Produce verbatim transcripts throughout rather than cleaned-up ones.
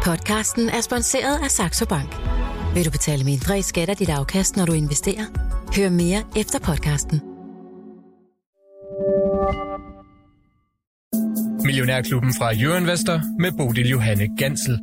Podcasten er sponsoreret af Saxo Bank. Vil du betale mindre i skat af dit afkast, når du investerer? Hør mere efter podcasten. Millionærklubben fra Euroinvestor med Bodil Johanne Gansel.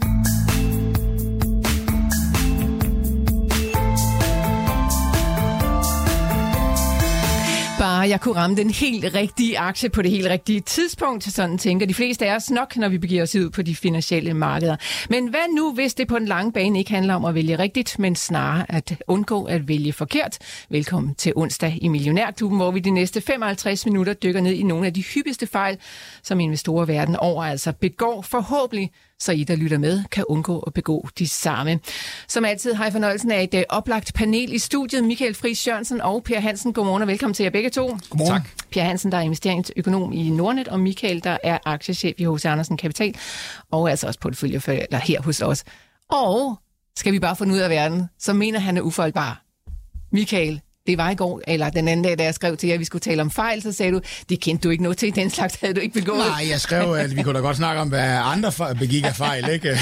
Bare jeg kunne ramme den helt rigtige aktie på det helt rigtige tidspunkt, sådan tænker de fleste af os nok, når vi begiver os ud på de finansielle markeder. Men hvad nu, hvis det på den lange bane ikke handler om at vælge rigtigt, men snarere at undgå at vælge forkert? Velkommen til onsdag i Millionærklubben, hvor vi de næste femoghalvtreds minutter dykker ned i nogle af de hyppigste fejl, som investorer verden over altså begår, forhåbentlig så I, der lytter med, kan undgå at begå de samme. Som altid har jeg fornøjelsen af et uh, oplagt panel i studiet. Michael Friis Jørgensen og Per Hansen. Godmorgen og velkommen til jer begge to. Godmorgen. Tak. Per Hansen, der er investeringsøkonom i Nordnet, og Michael, der er aktiechef i H C Andersen Kapital, og altså også porteføljeforvalter her hos os. Og skal vi bare finde ud af verden, så mener han er ufoldbar. Michael, det var i går, eller den anden dag, da jeg skrev til jer, at vi skulle tale om fejl, så sagde du, det kendte du ikke noget til, den slags havde du ikke begået. Nej, jeg skrev, at vi kunne da godt snakke om, hvad andre begik af fejl, ikke?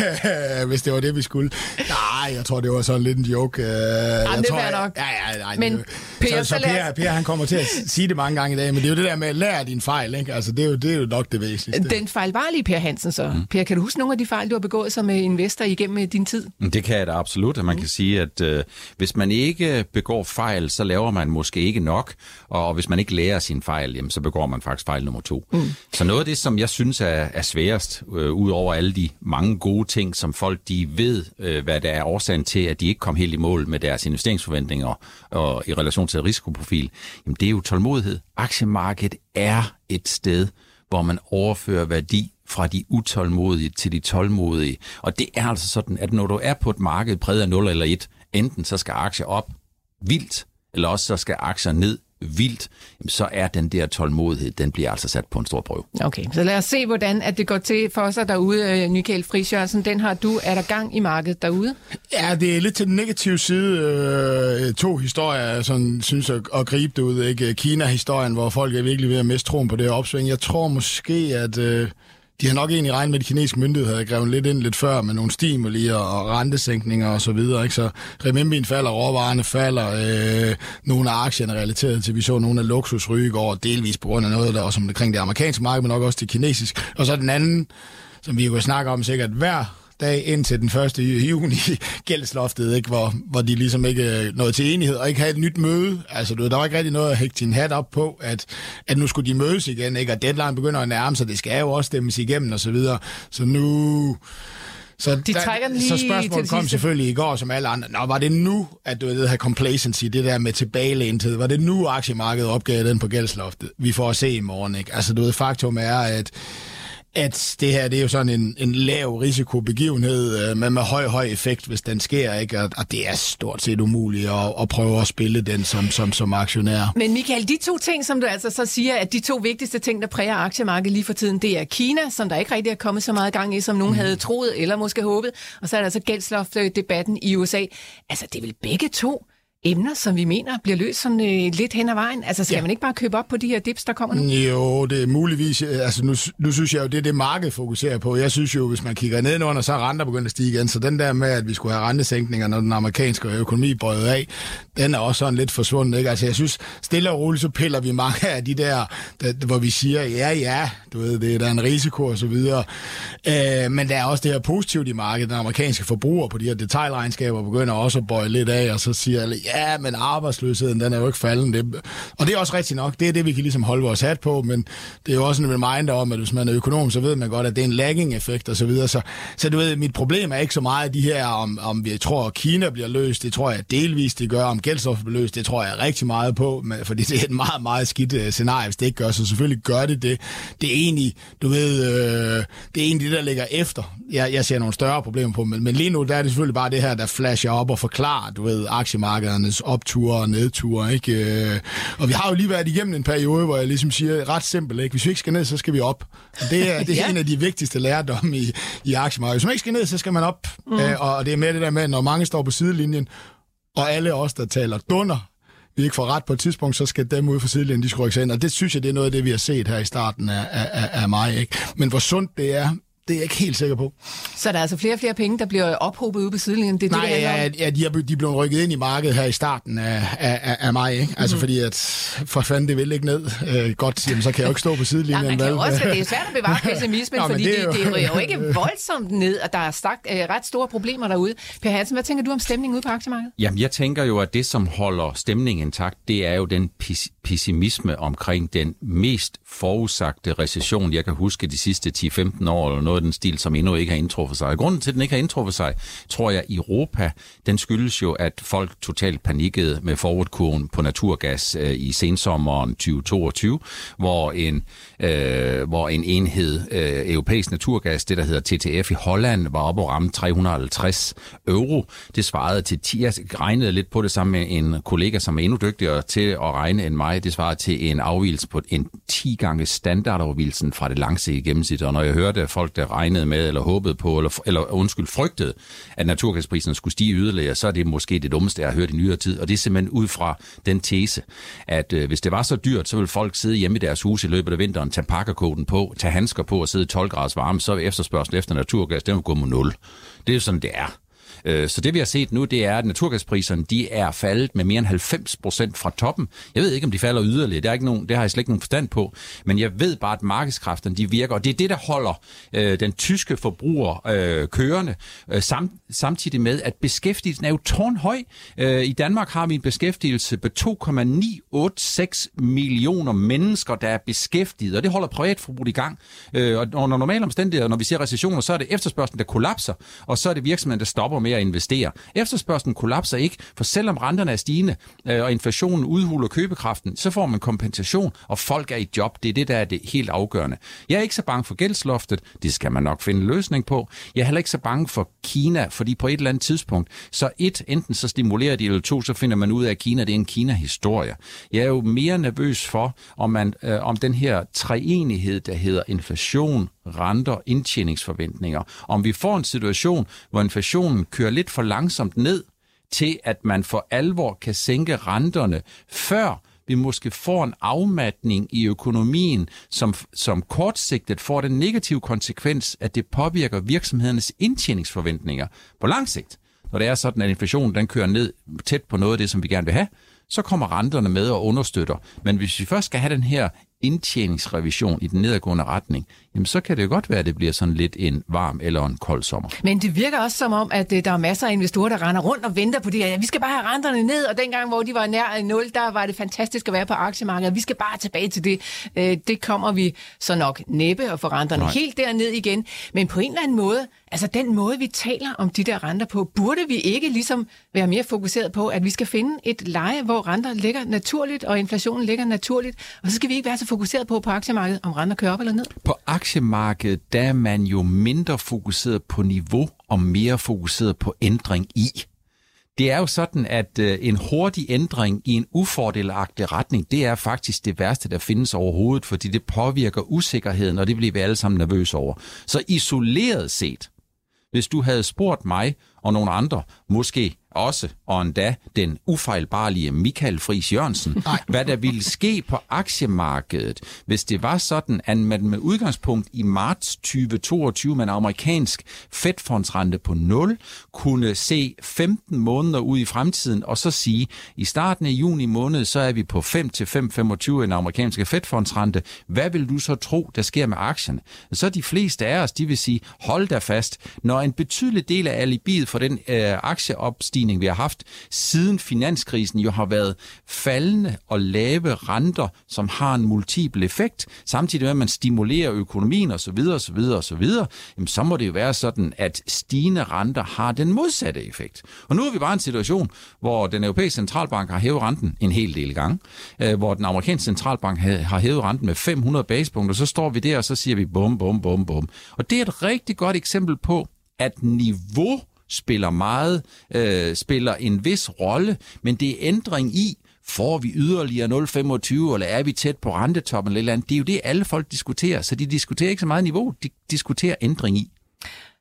Hvis det var det, vi skulle. Nej, jeg tror, det var sådan lidt en joke. Jamen, jeg det tror, er nok. Ja, ja, nej. Men Per, så, så Per, Per, han kommer til at sige det mange gange i dag, men det er jo det der med at lære din fejl, ikke? Altså, det er jo, det er jo nok det væsentligste. Den fejlvarlige Per Hansen så. Mm. Per, kan du huske nogle af de fejl, du har begået som investor igennem din tid? Det kan jeg da absolut, at man mm. kan sige, at øh, hvis man ikke begår fejl, så laver man måske ikke nok, og hvis man ikke lærer sin fejl, jamen, så begår man faktisk fejl nummer to. Mm. Så noget af det, som jeg synes er, er sværest, øh, ud over alle de mange gode ting, som folk de ved, øh, hvad der er årsagen til, at de ikke kom helt i mål med deres investeringsforventninger og i relation til risikoprofil, jamen det er jo tålmodighed. Aktiemarkedet er et sted, hvor man overfører værdi fra de utålmodige til de tålmodige. Og det er altså sådan, at når du er på et marked præget af nul eller et, enten så skal aktier op vildt, eller også så skal aktier ned vildt, så er den der tålmodighed, den bliver altså sat på en stor prøve. Okay, så lad os se, hvordan at det går til for sig derude, Michael Friis Jørgensen. Den har du. Er der gang i markedet derude? Ja, det er lidt til den negative side. Øh, to historier, sådan synes jeg, at gribe det ud. Ikke? Kina-historien, hvor folk er virkelig ved at miste troen på det her opsving. Jeg tror måske, at øh, de har nok egentlig regnet med, at de kinesiske myndigheder havde grevet lidt ind lidt før med nogle stimuli og rentesænkninger og så videre. Ikke? Så renminbien falder, råvarerne falder, øh, nogle af aktierne relateret til, vi så nogle af luksusryge i går, delvis på grund af noget, der også omkring det amerikanske marked, men nok også det kinesiske. Og så den anden, som vi kunne snakke om sikkert hver dag indtil den første juni, gældsloftet, ikke? Hvor, hvor de ligesom ikke nåede til enighed og ikke havde et nyt møde. Altså, der var ikke rigtig noget at hægte sin hat op på, at, at nu skulle de mødes igen, ikke? Og deadline begynder at nærme sig, det skal jo også stemmes igennem og så videre. Så nu... Så, de trækker den lige så spørgsmålet kom selvfølgelig i går, som alle andre. Nå, var det nu, at du ved, det her complacency, det der med tilbagelænethed, var det nu, aktiemarkedet opgav den på gældsloftet? Vi får at se i morgen, ikke? Altså, du ved, faktum er, at at det her, det er jo sådan en, en lav risikobegivenhed, øh, men med høj, høj effekt, hvis den sker, ikke? Og, og det er stort set umuligt at, at prøve at spille den som, som, som aktionær. Men Michael, de to ting, som du altså så siger, at de to vigtigste ting, der præger aktiemarkedet lige for tiden, det er Kina, som der ikke rigtig er kommet så meget gang i, som nogen mm. havde troet eller måske håbet, og så er der altså gældsloftdebatten i U S A. Altså, det er vel begge to emner, som vi mener bliver løst sådan øh, lidt hen ad vejen. Altså, skal ja. man ikke bare købe op på de her dips, der kommer nu? Jo, det er muligvis. Altså, nu, nu synes jeg jo, det er det, markedet fokuserer på. Jeg synes jo, hvis man kigger nedenunder, så er renter begyndt at stige igen. Så den der med, at vi skulle have rentesænkninger, når den amerikanske økonomi brød af, den er også sådan lidt forsvundet, ikke? Altså, jeg synes, stille og roligt, så piller vi mange af de der, der hvor vi siger, ja, ja, du ved, det er der er en risiko og så videre. Øh, men der er også det her positivt i markedet. Den amerikanske forbruger på de her detailregnskaber begynder også at bøje lidt af, og så siger alle, ja, men arbejdsløsheden, den er jo ikke faldende. Det, og det er også rigtigt nok. Det er det, vi kan ligesom holde vores hat på, men det er jo også en reminder om, at hvis man er økonom, så ved man godt, at det er en lagging-effekt og så videre. Så, så du ved, mit problem er ikke så meget de her, om, om vi tror, at Kina bliver løst. Det tror jeg delvist, det gør. Om gældsstof bliver løst, det tror jeg rigtig meget på, men, fordi det er et meget, meget skidt uh, scenarie, hvis det ikke gør. Så selvfølgelig gør det det. Det er egentlig, du ved, øh, det er egentlig det, der ligger efter. Jeg, jeg ser nogle større problemer på, men, men lige nu, der er det selvfølgelig bare det her, der flasher op og forklarer, du ved, aktiemarkedernes opture og nedture, ikke? Og vi har jo lige været igennem en periode, hvor jeg ligesom siger, ret simpelt, ikke? Hvis vi ikke skal ned, så skal vi op. Og det er, det er ja. en af de vigtigste lærdomme i, i aktiemarkedet. Hvis man ikke skal ned, så skal man op. Mm. Øh, og det er med det der med, når mange står på sidelinjen, og alle os, der taler dunder, vi ikke får ret på et tidspunkt, så skal dem ude for sidelinjen, de skal rykke sig ind. Og det synes jeg, det er noget af det, vi har set her i starten af, af, af maj, ikke? Men hvor sundt det er, Det er jeg ikke helt sikker på. Så der er altså flere og flere penge, der bliver ophobet ude på sidelinjen? Det er Nej, det, ja, ja, de er, de er blevet rykket ind i markedet her i starten af, af, af maj, ikke? Altså mm. fordi, at for fanden, det vil ikke ned. Øh, godt, jamen, så kan jeg jo ikke stå på sidelinjen. Ja, man kan jo også, det er svært at bevare pessimismen, ja, fordi det, det, jo... det ryger jo ikke voldsomt ned, og der er stakt, øh, ret store problemer derude. Per Hansen, hvad tænker du om stemningen ude på aktiemarkedet? Jamen, jeg tænker jo, at det, som holder stemningen intakt, det er jo den pessimisme omkring den mest forudsagte recession, jeg kan huske de sidste ti til femten år, eller noget af den stil, som endnu ikke har indtruffet sig. Grunden til, at den ikke har indtruffet sig, tror jeg, i Europa, den skyldes jo, at folk totalt panikkede med forwardkurven på naturgas øh, i sensommeren tyve toogtyve, hvor en, øh, hvor en enhed øh, europæisk naturgas, det der hedder T T F i Holland, var oppe og ramme tre hundrede og halvtreds euro. Det svarede til ti, jeg regnede lidt på det sammen med en kollega, som er endnu dygtigere til at regne end mig. Det svarede til en afvigelse på en ti gange standardafvigelsen fra det langsigtede gennemsnit. Og når jeg hørte folk, der regnede med, eller håbede på, eller, eller undskyld, frygtede, at naturgaspriserne skulle stige yderligere, så er det måske det dummeste, jeg har hørt i nyere tid. Og det er simpelthen ud fra den tese, at øh, hvis det var så dyrt, så ville folk sidde hjemme i deres hus i løbet af vinteren, tage pakkerkoden på, tage handsker på og sidde i tolv graders varme, så er efterspørgsel efter naturgas, den vil gå mod nul. Det er jo sådan, det er. Så det vi har set nu, det er, at naturgaspriserne de er faldet med mere end halvfems procent fra toppen. Jeg ved ikke, om de falder yderligere. Det, er ikke nogen, det har jeg slet ikke nogen forstand på. Men jeg ved bare, at markedskræfterne de virker. Og det er det, der holder øh, den tyske forbruger øh, kørende. Øh, sam, samtidig med, at beskæftigelsen er jo tårnhøj. Øh, I Danmark har vi en beskæftigelse på to komma ni otte seks millioner mennesker, der er beskæftiget. Og det holder privatforbruget i gang. Øh, og under normale omstændigheder, når vi ser recessioner, så er det efterspørgslen, der kollapser. Og så er det virksomheden, der stopper med at investere. Efterspørgslen kollapser ikke, for selvom renterne er stigende, øh, og inflationen udhuler købekraften, så får man kompensation, og folk er i job. Det er det, der er det helt afgørende. Jeg er ikke så bange for gældsloftet. Det skal man nok finde en løsning på. Jeg er heller ikke så bange for Kina, fordi på et eller andet tidspunkt, så et, enten så stimulerer de, eller to, så finder man ud af, at Kina det er en Kina-historie. Jeg er jo mere nervøs for, om, man, øh, om den her treenighed, der hedder inflation, renter, indtjeningsforventninger. Om vi får en situation, hvor inflationen kører lidt for langsomt ned, til at man for alvor kan sænke renterne, før vi måske får en afmatning i økonomien, som, som kortsigtet får den negative konsekvens, at det påvirker virksomhedernes indtjeningsforventninger på lang sigt. Når det er sådan, at inflationen den kører ned tæt på noget af det, som vi gerne vil have, så kommer renterne med og understøtter. Men hvis vi først skal have den her indtjeningsrevision i den nedadgående retning, jamen så kan det jo godt være, at det bliver sådan lidt en varm eller en kold sommer. Men det virker også som om, at der er masser af investorer, der render rundt og venter på det her. Ja, vi skal bare have renterne ned, og dengang, hvor de var nær nul, der var det fantastisk at være på aktiemarkedet. Vi skal bare tilbage til det. Det kommer vi så nok næppe og få renterne Nej. helt derned igen. Men på en eller anden måde, altså den måde, vi taler om de der renter på, burde vi ikke ligesom være mere fokuseret på, at vi skal finde et leje, hvor renter ligger naturligt, og inflationen ligger naturligt, og så skal vi ikke være så fokuseret på på aktiemarkedet, om renter kører op eller ned? På aktiemarkedet, der er man jo mindre fokuseret på niveau, og mere fokuseret på ændring i. Det er jo sådan, at øh, en hurtig ændring i en ufordelagtig retning, det er faktisk det værste, der findes overhovedet, fordi det påvirker usikkerheden, og det bliver vi alle sammen nervøse over. Så isoleret set, hvis du havde spurgt mig og nogle andre, måske også, og endda den ufejlbarlige Michael Friis Jørgensen, hvad der ville ske på aktiemarkedet, hvis det var sådan, at man med udgangspunkt i marts tyve toogtyve med en amerikansk Fed-fondsrente på nul, kunne se femten måneder ud i fremtiden, og så sige, i starten af juni måned, så er vi på fem til fem komma femogtyve en amerikanske Fed-fondsrente. Hvad vil du så tro, der sker med aktierne? Så de fleste af os, de vil sige, hold da fast, når en betydelig del af alibiet for den øh, aktieopstigning, vi har haft siden finanskrisen, jo har været faldende og lave renter, som har en multiple effekt, samtidig med, at man stimulerer økonomien osv., osv., osv., jamen, så må det jo være sådan, at stigende renter har den modsatte effekt. Og nu er vi bare i en situation, hvor den europæiske centralbank har hævet renten en hel del gange, øh, hvor den amerikanske centralbank har hævet renten med fem hundrede basispunkter, så står vi der, og så siger vi bum, bum, bum, bum. Og det er et rigtig godt eksempel på, at niveau spiller meget, øh, spiller en vis rolle, men det er ændring i, får vi yderligere nul komma femogtyve, eller er vi tæt på rentetoppen eller et eller andet. Det er jo det, alle folk diskuterer, så de diskuterer ikke så meget niveau, de diskuterer ændring i.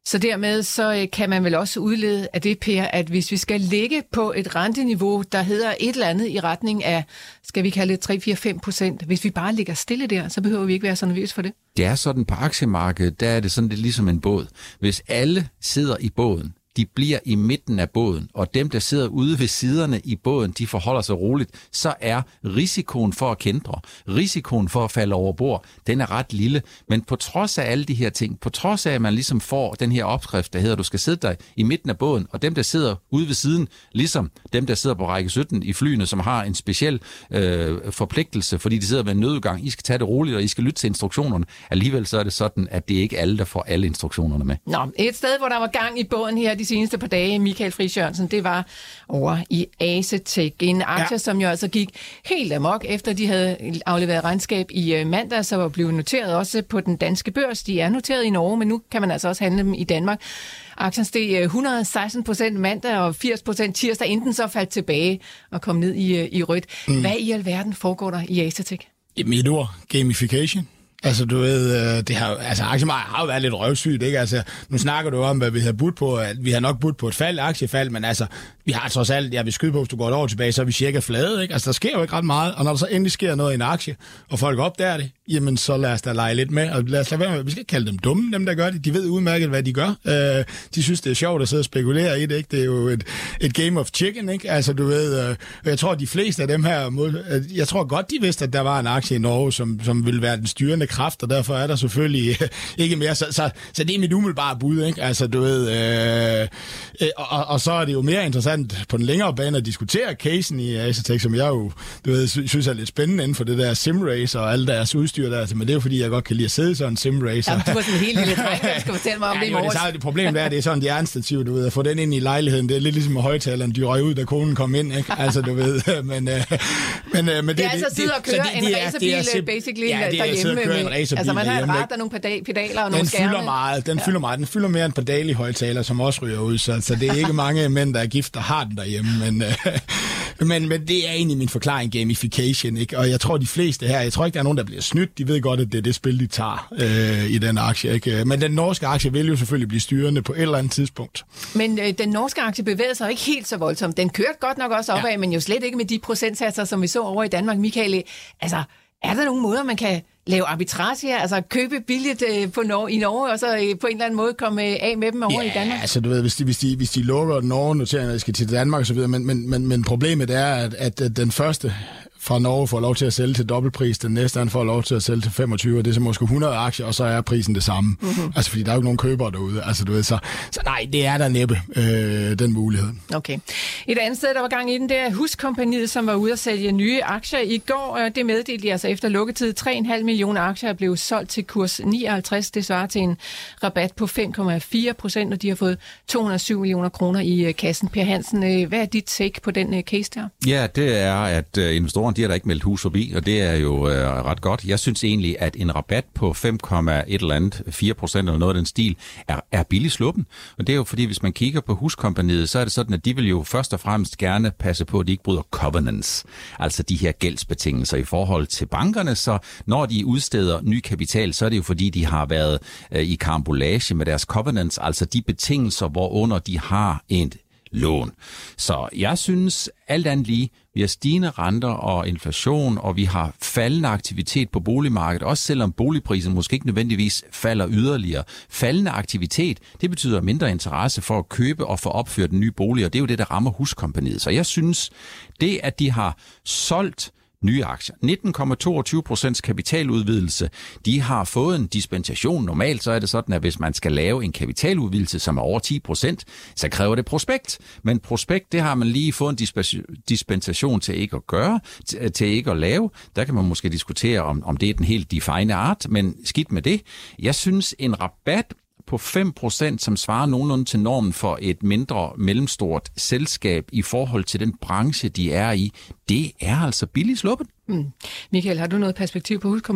Så dermed så kan man vel også udlede af det, Per, at hvis vi skal ligge på et renteniveau, der hedder et eller andet i retning af, skal vi kalde det tre, fire, fem procent, hvis vi bare ligger stille der, så behøver vi ikke være så nervøs for det. Det er sådan på aktiemarkedet, der er det sådan lidt ligesom en båd. Hvis alle sidder i båden, de bliver i midten af båden, og dem, der sidder ude ved siderne i båden, de forholder sig roligt, så er risikoen for at kendre, risikoen for at falde over bord, den er ret lille. Men på trods af alle de her ting, på trods af, at man ligesom får den her opskrift, der hedder, at du skal sidde der i midten af båden, og dem, der sidder ude ved siden, ligesom dem, der sidder på række sytten i flyene, som har en speciel øh, forpligtelse, fordi de sidder med en nødudgang, I skal tage det roligt, og I skal lytte til instruktionerne. Alligevel så er det sådan, at det er ikke alle, der får alle instruktionerne med. Nå, et sted, hvor der var gang i båden her, de seneste par dage, Michael Friis Jørgensen, det var over i Asetek, en aktie, ja. som jo altså gik helt amok, efter de havde afleveret regnskab i mandag, så var blevet noteret også på den danske børs. De er noteret i Norge, men nu kan man altså også handle dem i Danmark. Aktien steg et hundrede og seksten procent mandag og firs procent tirsdag, inden så faldt tilbage og kom ned i, i rødt. Mm. Hvad i alverden foregår der i Asetek? I mit ord, gamification. Altså, du ved, det har, altså, aktiemarkedet har jo været lidt røvsygt, ikke? Altså, nu snakker du om, hvad vi har budt på, at vi har nok budt på et fald, aktiefald, men altså, vi har trods alt, jeg vil skyde på, hvis du går et år tilbage, så er vi cirka flade, ikke? Altså, der sker jo ikke ret meget, og når der så endelig sker noget i en aktie, og folk opdager det, jamen, så lad os da lege lidt med, og lad os lade være med, vi skal ikke kalde dem dumme, dem der gør det, de ved udmærket, hvad de gør. Øh, de synes, det er sjovt at sidde og spekulere i det, ikke? Det er jo et, et game of chicken, ikke? Altså, du ved, øh, jeg tror, de fleste af dem her, jeg tror godt, de vidste, at der var en aktie i Norge, som, som ville være den styrende kraft, og derfor er der selvfølgelig øh, ikke mere. Så, så, så det er mit umiddelbare bud, ikke? Altså, du ved, øh, øh, og, og så er det jo mere interessant på den længere bane at diskutere casen i Asetek, som jeg jo, du ved, synes er lidt spændende inden for det der simrace og alle deres udstyr der. Men det er jo fordi, jeg godt kan lide at sidde i sådan en simracer. Jamen, du var sådan en helt lille træk, jeg skal fortælle mig om ja, det i morges. Det, det problem er, det er sådan hjernestativ, du ved, at få den ind i lejligheden, det er lidt ligesom at højtaleren, de røg ud, da konen kom ind, ikke? Altså, du ved, men... Øh, men, øh, men det, det er altså at sidde og køre en racerbil, basically, ja, det er derhjemme. At køre en racerbil altså, man har derhjemme, et ret og nogle pedaler og den nogle skærme. Fylder meget, den ja. fylder meget. Den fylder mere end på daglige højtaler, som også ryger ud, så, så det er ikke mange mænd, der er gift, der har den derhjemme, men... Øh, Men, men det er egentlig min forklaring, gamification, ikke? Og jeg tror, de fleste her, jeg tror ikke, der er nogen, der bliver snydt. De ved godt, at det er det spil, de tager øh, i den aktie, ikke? Men den norske aktie vil jo selvfølgelig blive styrende på et eller andet tidspunkt. Men øh, den norske aktie bevæger sig ikke helt så voldsomt. Den kørte godt nok også opad, ja. men jo slet ikke med de procentsatser, som vi så over i Danmark. Michael, altså, er der nogle måder, man kan lave arbitrage her, altså købe billigt øh, på Norge, i Norge, og så øh, på en eller anden måde komme øh, af med dem over ja, i Danmark? Ja, altså du ved, hvis de, hvis de, hvis de lukker Norge-noteringer, der skal til Danmark og så videre, men, men, men, men problemet er, at, at, at den første fra Norge får lov til at sælge til dobbeltpris, den næste han får lov til at sælge til femogtyve, og det er så måske hundrede aktier, og så er prisen det samme. Mm-hmm. Altså fordi der er jo ikke nogen købere derude, altså du ved, så, så nej, det er der næppe, øh, den mulighed. Okay. Et andet sted, der var gang i den, det er Huskompagniet, som var ude at sælge nye aktier i går, og det meddelte de altså efter lukketid. tre komma fem millioner aktier er blevet solgt til kurs nioghalvtreds, det svarer til en rabat på fem komma fire procent, og de har fået to hundrede og syv millioner kroner i kassen. Per Hansen, hvad er dit take på den case der? Ja, det er, at investorerne, de har da ikke meldt hus forbi, og det er jo øh, ret godt. Jeg synes egentlig, at en rabat på fem komma et eller andet, fire procent eller noget af den stil, er, er billig sluppen. Og det er jo fordi, hvis man kigger på Huskompagniet, så er det sådan, at de vil jo først og fremmest gerne passe på, at de ikke bryder covenants, altså de her gældsbetingelser i forhold til bankerne. Så når de udsteder ny kapital, så er det jo fordi, de har været øh, i karambolage med deres covenants, altså de betingelser, hvorunder de har et lån. Så jeg synes alt andet lige, vi har stigende renter og inflation, og vi har faldende aktivitet på boligmarkedet, også selvom boligprisen måske ikke nødvendigvis falder yderligere. Faldende aktivitet, det betyder mindre interesse for at købe og få opført en ny bolig, og det er jo det, der rammer Huskompagniet. Så jeg synes, det at de har solgt nye aktier. nitten komma toogtyve procent kapitaludvidelse. De har fået en dispensation. Normalt så er det sådan, at hvis man skal lave en kapitaludvidelse, som er over ti procent, så kræver det prospekt. Men prospekt, det har man lige fået en dispensation til ikke at gøre, til ikke at lave. Der kan man måske diskutere, om, om det er den helt define art, men skidt med det. Jeg synes, en rabat på fem procent, som svarer nogenlunde til normen for et mindre mellemstort selskab i forhold til den branche, de er i, det er altså billigt sluppet. Mm. Michael, har du noget perspektiv på Huskompagniet?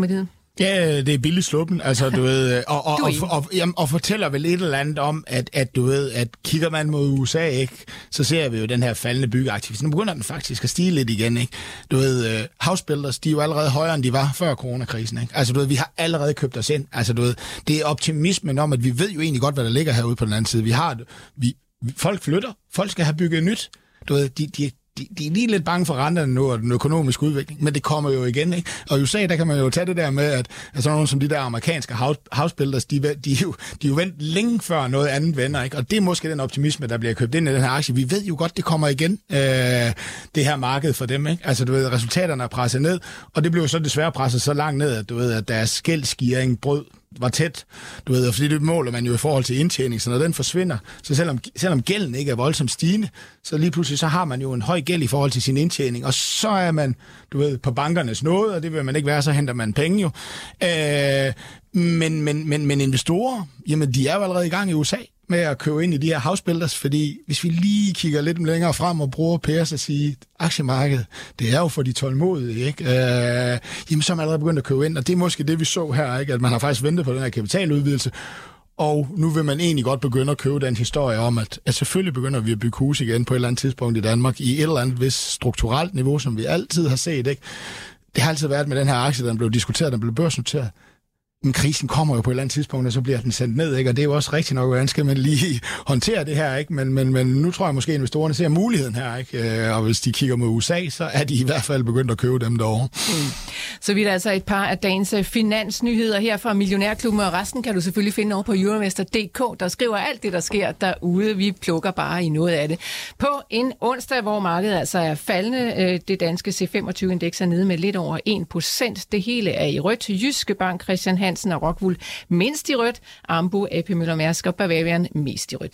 Ja, det er billigt sluppen, altså du ved, og, og, og, og, og, og fortæller vel et eller andet om, at, at du ved, at kigger man mod U S A, ikke, så ser vi jo den her faldende byggeaktivitet. Nu begynder den faktisk at stige lidt igen, ikke? Du ved, uh, housebuilders, de er jo allerede højere, end de var før coronakrisen, ikke? Altså du ved, vi har allerede købt os ind, altså du ved, det er optimismen om, at vi ved jo egentlig godt, hvad der ligger herude på den anden side. Vi har, vi, folk flytter, folk skal have bygget nyt, du ved, de, de De, de er lige lidt bange for renterne nu og den økonomiske udvikling, men det kommer jo igen, ikke? Og i U S A, der kan man jo tage det der med, at, at sådan nogle som de der amerikanske house, housebuilders, de, de, er jo, de er jo vendt længe før noget andet vender, ikke? Og det er måske den optimisme, der bliver købt ind i den her aktie. Vi ved jo godt, det kommer igen, øh, det her marked for dem, ikke? Altså, du ved, resultaterne er presset ned, og det blev jo så desværre presset så langt ned, at du ved, at deres gældsgearing brød var tæt, du ved, fordi det måler man jo i forhold til indtjening, så når den forsvinder, så selvom, selvom gælden ikke er voldsomt stigende, så lige pludselig så har man jo en høj gæld i forhold til sin indtjening, og så er man, du ved, på bankernes nåde, og det vil man ikke være, så henter man penge jo. Øh, men, men, men, men investorer, jamen de er jo allerede i gang i U S A med at købe ind i de her housebuilders, fordi hvis vi lige kigger lidt længere frem og bruger pæres at sige, aktiemarkedet, det er jo for de tålmodige, ikke? Øh, jamen så er man allerede begyndt at købe ind, og det er måske det, vi så her, ikke? At man har faktisk ventet på den her kapitaludvidelse, og nu vil man egentlig godt begynde at købe den historie om, at, at selvfølgelig begynder vi at bygge hus igen på et eller andet tidspunkt i Danmark, i et eller andet vis strukturelt niveau, som vi altid har set, ikke? Det har altid været med den her aktie, den blev diskuteret, den blev børsnoteret. Men krisen kommer jo på et eller andet tidspunkt, og så bliver den sendt ned, ikke? Og det er jo også rigtigt nok, hvordan skal man lige håndtere det her, ikke? Men, men, men nu tror jeg måske, at investorerne ser muligheden her, ikke? Og hvis de kigger mod U S A, så er de i hvert fald begyndt at købe dem derovre. Mm. Så vi er altså et par af dagens finansnyheder her fra Millionærklubben, og resten kan du selvfølgelig finde over på euroinvestor punktum d k, der skriver alt det, der sker derude. Vi plukker bare i noget af det. På en onsdag, hvor markedet altså er faldende, det danske C femogtyve-indeks er nede med lidt over en procent. Det hele er i rødt. Jyske Bank, Christian Hansen og Rockwool mindst i rødt, Ambu, A P Møller Mærsk og Bavarian mest i rødt.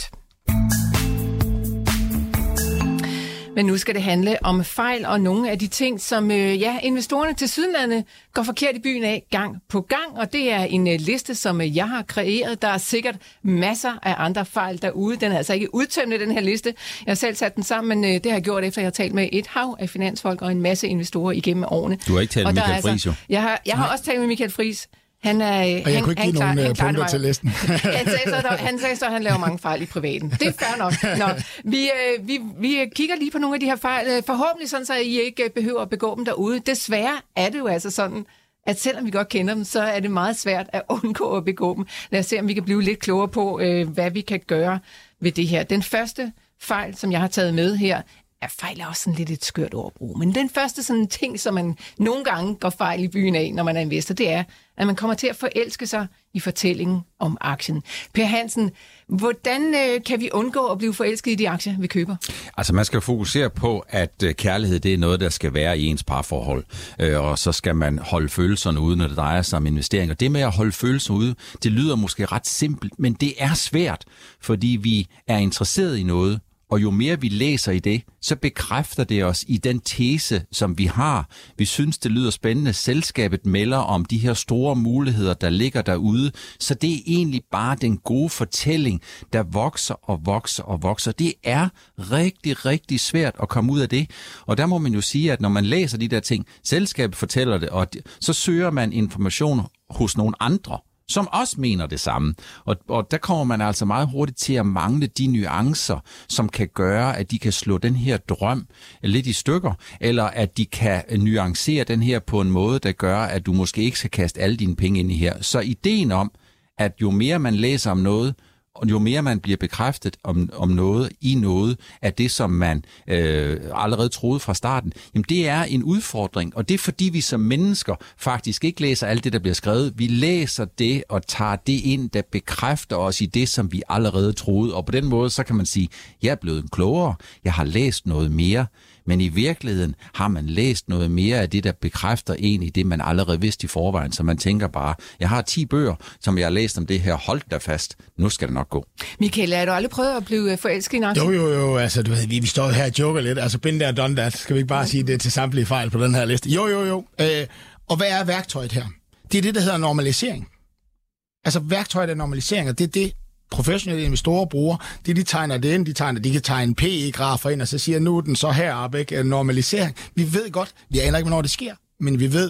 Men nu skal det handle om fejl og nogle af de ting, som øh, ja, investorerne til Sydlandet går forkert i byen af gang på gang. Og det er en øh, liste, som øh, jeg har kreeret. Der er sikkert masser af andre fejl derude. Den er altså ikke udtømmende, den her liste. Jeg har selv sat den sammen, men øh, det har jeg gjort, efter jeg har talt med et hav af finansfolk og en masse investorer igennem årene. Du har ikke talt med Michael Friis, altså, jo? Jeg har, jeg har også talt med Michael Friis. Han er, og jeg han, kunne ikke han, give han, nogen han, punkter til listen. han, sagde så, der, han sagde så, at han laver mange fejl i privaten. Det er fair nok. Nå, vi, øh, vi, vi kigger lige på nogle af de her fejl. Forhåbentlig sådan, så I ikke behøver at begå dem derude. Desværre er det jo altså sådan, at selvom vi godt kender dem, så er det meget svært at undgå at begå dem. Lad os se, om vi kan blive lidt klogere på, øh, hvad vi kan gøre ved det her. Den første fejl, som jeg har taget med her, er fejl er også sådan lidt et skørt overbrug. Men den første sådan ting, som man nogle gange går fejl i byen af, når man er investor, det er, at man kommer til at forelske sig i fortællingen om aktien. Per Hansen, hvordan øh, kan vi undgå at blive forelsket i de aktier, vi køber? Altså man skal fokusere på, at øh, kærlighed det er noget, der skal være i ens parforhold. Øh, og så skal man holde følelserne ude, når det drejer sig om investeringer. Det med at holde følelser ude, det lyder måske ret simpelt, men det er svært, fordi vi er interesseret i noget, og jo mere vi læser i det, så bekræfter det os i den tese, som vi har. Vi synes, det lyder spændende. Selskabet melder om de her store muligheder, der ligger derude. Så det er egentlig bare den gode fortælling, der vokser og vokser og vokser. Det er rigtig, rigtig svært at komme ud af det. Og der må man jo sige, at når man læser de der ting, selskabet fortæller det, og så søger man information hos nogle andre, som også mener det samme. Og, og der kommer man altså meget hurtigt til at mangle de nuancer, som kan gøre, at de kan slå den her drøm lidt i stykker, eller at de kan nuancere den her på en måde, der gør, at du måske ikke skal kaste alle dine penge ind i her. Så ideen om, at jo mere man læser om noget, og jo mere man bliver bekræftet om, om noget, i noget af det, som man øh, allerede troede fra starten, jamen det er en udfordring. Og det er fordi, vi som mennesker faktisk ikke læser alt det, der bliver skrevet. Vi læser det og tager det ind, der bekræfter os i det, som vi allerede troede. Og på den måde, så kan man sige, jeg er blevet klogere, jeg har læst noget mere. Men i virkeligheden har man læst noget mere af det, der bekræfter en i det, man allerede vidste i forvejen. Så man tænker bare, jeg har ti bøger, som jeg har læst om det her. Hold da fast. Nu skal det nok gå. Michael, har du aldrig prøvet at blive forelsket i en aktie? Jo, jo, jo. Altså, du ved, vi, vi står her og joker lidt. Altså, been there, done that. Skal vi ikke bare ja. sige det til samtlige fejl på den her liste? Jo, jo, jo. Øh, og hvad er værktøjet her? Det er det, der hedder normalisering. Altså, værktøjet er normalisering, og det er det, professionelle investorer bruger, det de tegner det ind, de tegner, de kan tegne P E-grafer ind, og så siger, nu er den så heroppe, ikke? Normalisering. Vi ved godt, vi aner ikke, hvornår det sker, men vi ved,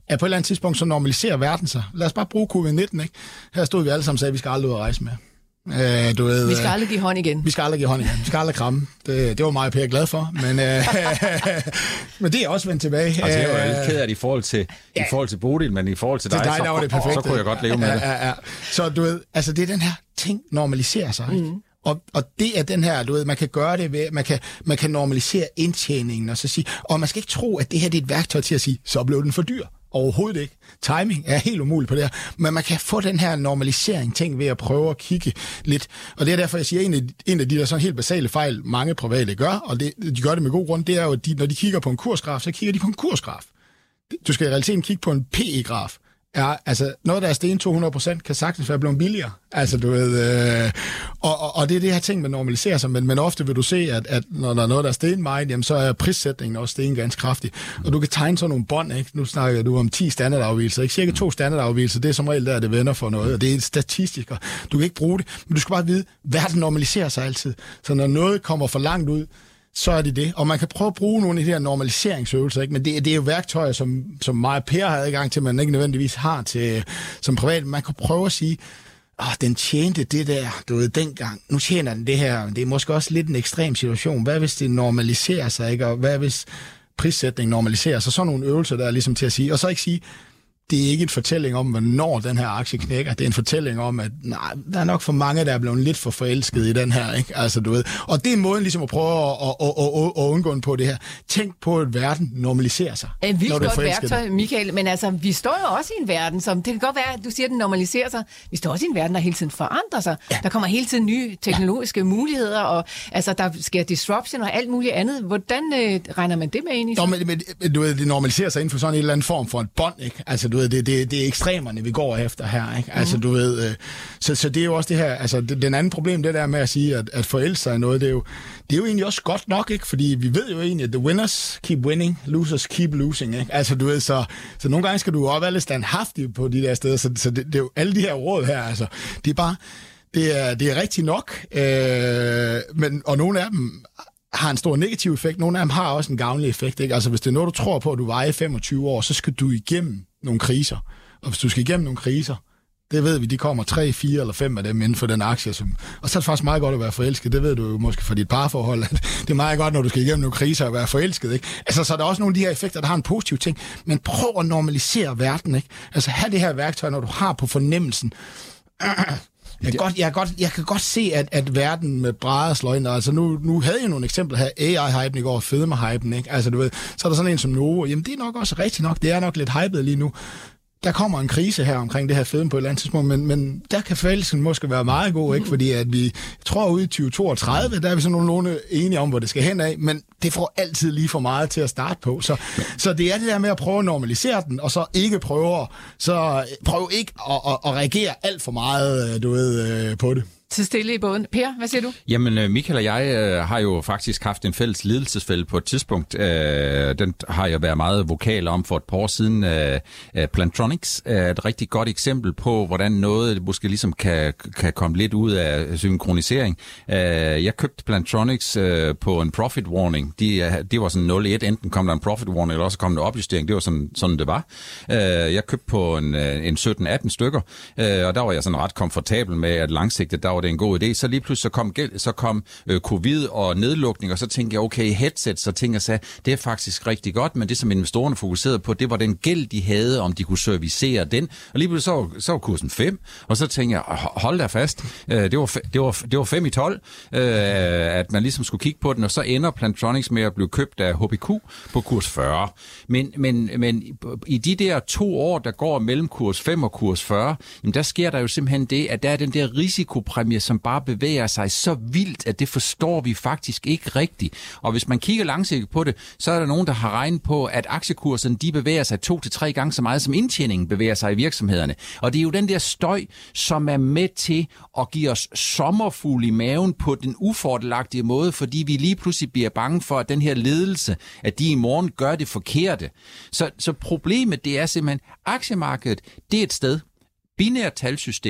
at på et eller andet tidspunkt, så normaliserer verden sig. Lad os bare bruge covid nitten, ikke? Her stod vi alle sammen og sagde, at vi skal aldrig ud at rejse med. Øh, du ved, vi skal aldrig give hånd igen. Vi skal aldrig give hånd igen. Vi skal aldrig kramme. Det, det var mig og Per glad for, men, øh, men det er også vendt tilbage. Altså, jeg var lidt ked af det i forhold til, ja. i forhold til Bodil, men i forhold til dig, til dig så, der var det perfekt, så kunne jeg godt leve med ja, det. Ja, ja. Så du ved, altså det er den her ting normaliserer sig, ikke? Mm. Og, og det er den her, du ved, man kan gøre det ved, man kan, man kan normalisere indtjeningen og så sige, og man skal ikke tro, at det her det er et værktøj til at sige, så blev den for dyr. Overhovedet ikke. Timing er helt umuligt på det her. Men man kan få den her normalisering ting ved at prøve at kigge lidt. Og det er derfor, jeg siger, en af, en af de der sådan helt basale fejl, mange private gør, og det, de gør det med god grund, det er jo, at de, når de kigger på en kursgraf, så kigger de på en kursgraf. Du skal i realiteten kigge på en P E-graf. Ja, altså noget, der er steget to hundrede procent, kan sagtens være blevet billigere. Altså, du ved, øh, og, og, og det er det her ting, man normaliserer sig, men, men ofte vil du se, at, at når der er noget, der er steget meget, jamen, så er prissætningen også steget ganske kraftigt. Og du kan tegne sådan nogle bånd, ikke? Nu snakker du om ti standardafvigelser, ikke? Cirka to standardafvigelser, det er som regel der, det vender for noget, og det er statistisk, og du kan ikke bruge det, men du skal bare vide, verden normaliserer sig altid. Så når noget kommer for langt ud, så er det det. Og man kan prøve at bruge nogle af de her normaliseringsøvelser, ikke? Men det, det er jo værktøjer, som, som mig og Per har adgang til, man ikke nødvendigvis har til som privat. Man kan prøve at sige, åh, den tjente det der, du ved, dengang. Nu tjener den det her. Det er måske også lidt en ekstrem situation. Hvad hvis det normaliserer sig, ikke? Og hvad hvis prissætningen normaliserer sig? Sådan nogle øvelser, der er ligesom til at sige. Og så ikke sige, det er ikke en fortælling om, hvornår den her aktie knækker. Det er en fortælling om, at nej, der er nok for mange, der er blevet lidt for forelsket i den her, ikke? Altså, du ved. Og det er måden ligesom at prøve at, at, at, at, at undgå på det her. Tænk på, at verden normaliserer sig. Et vildt godt værktøj, Michael, men altså, vi står jo også i en verden, som, det kan godt være, at du siger, at den normaliserer sig. Vi står også i en verden, der hele tiden forandrer sig. Ja. Der kommer hele tiden nye teknologiske ja. muligheder, og altså, der sker disruption og alt muligt andet. Hvordan øh, regner man det med ind i? Nå, men, men, du ved, det normaliserer sig inden for sådan en eller anden form for et bånd, ikke? Altså, du ved, det, det, det er ekstremerne, vi går efter her, ikke? Altså, mm. du ved, øh, så, så det er jo også det her, altså, det, den anden problem, det der med at sige, at, at forelske sig i noget, det er, jo, det er jo egentlig også godt nok, ikke? Fordi vi ved jo egentlig, at the winners keep winning, losers keep losing, ikke? Altså, du ved, så, så nogle gange skal du jo være lidt standhaftig på de der steder, så, så det, det er jo alle de her råd her, altså, det er bare, det er, det er rigtigt nok, øh, men, og nogle af dem har en stor negativ effekt, nogle af dem har også en gavnlig effekt, ikke? Altså, hvis det er noget, du tror på, at du vejer femogtyve år, så skal du igennem nogle kriser. Og hvis du skal igennem nogle kriser, det ved vi, de kommer tre, fire eller fem af dem inden for den aktie. Som, og så er det faktisk meget godt at være forelsket. Det ved du jo måske fra dit parforhold. Det er meget godt, når du skal igennem nogle kriser at være forelsket, ikke? Altså, så er der også nogle af de her effekter, der har en positiv ting. Men prøv at normalisere verden, ikke? Altså, have det her værktøj, når du har på fornemmelsen. Jeg kan, godt, jeg, kan godt, jeg kan godt se, at, at verden med brædder sløjner, altså nu, nu havde jeg nogle eksempler her, A I-hypen i går, fedme-hypen, ikke? Altså, du ved, så er der sådan en som Novo, jamen det er nok også rigtigt nok, det er nok lidt hypet lige nu. Der kommer en krise her omkring det her fedme på et eller andet tidspunkt, men, men der kan forelsken måske være meget god, ikke? Fordi at vi, jeg tror ude i tyve toogtredive, der er vi sådan nogenlunde enige om, hvor det skal hen af, men det får altid lige for meget til at starte på. Så, så det er det der med at prøve at normalisere den, og så ikke prøve, så prøv ikke at, at, at reagere alt for meget, du ved, på det. Til stille i båden. Per, hvad siger du? Jamen, Michael og jeg øh, har jo faktisk haft en fælles ledelsesfælde på et tidspunkt. Øh, den har jeg været meget vokal om for et par år siden. Øh, Plantronics er et rigtig godt eksempel på, hvordan noget måske ligesom kan, kan komme lidt ud af synkronisering. Øh, jeg købte Plantronics øh, på en profit warning. De, de var sådan nul et. Enten kom der en profit warning, eller også kom der opjustering. Det var sådan, sådan det var. Øh, jeg købte på en, en sytten atten stykker, øh, og der var jeg sådan ret komfortabel med, at langsigtet, der var det en god idé. Så lige pludselig så kom, så kom øh, covid og nedlukning, og så tænkte jeg, okay, headset, så tænkte jeg sig, det er faktisk rigtig godt, men det som investorerne fokuserede på, det var den gæld, de havde, om de kunne servicere den. Og lige pludselig så, så var kursen fem, og så tænkte jeg, hold da fast, øh, det, var, det, var, det var fem i tolv, øh, at man ligesom skulle kigge på den, og så ender Plantronics med at blive købt af H B Q på kurs fyrre. Men, men, men i de der to år, der går mellem kurs fem og kurs fyrre, jamen der sker der jo simpelthen det, at der er den der risikopræmie, som bare bevæger sig så vildt, at det forstår vi faktisk ikke rigtigt. Og hvis man kigger langsigtet på det, så er der nogen, der har regnet på, at aktiekurserne, de bevæger sig to til tre gange så meget, som indtjeningen bevæger sig i virksomhederne. Og det er jo den der støj, som er med til at give os sommerfugl i maven på den ufordelagtige måde, fordi vi lige pludselig bliver bange for, at den her ledelse, at de i morgen gør det forkerte. Så, så problemet, det er simpelthen, aktiemarkedet, det er et sted, binært talsystem,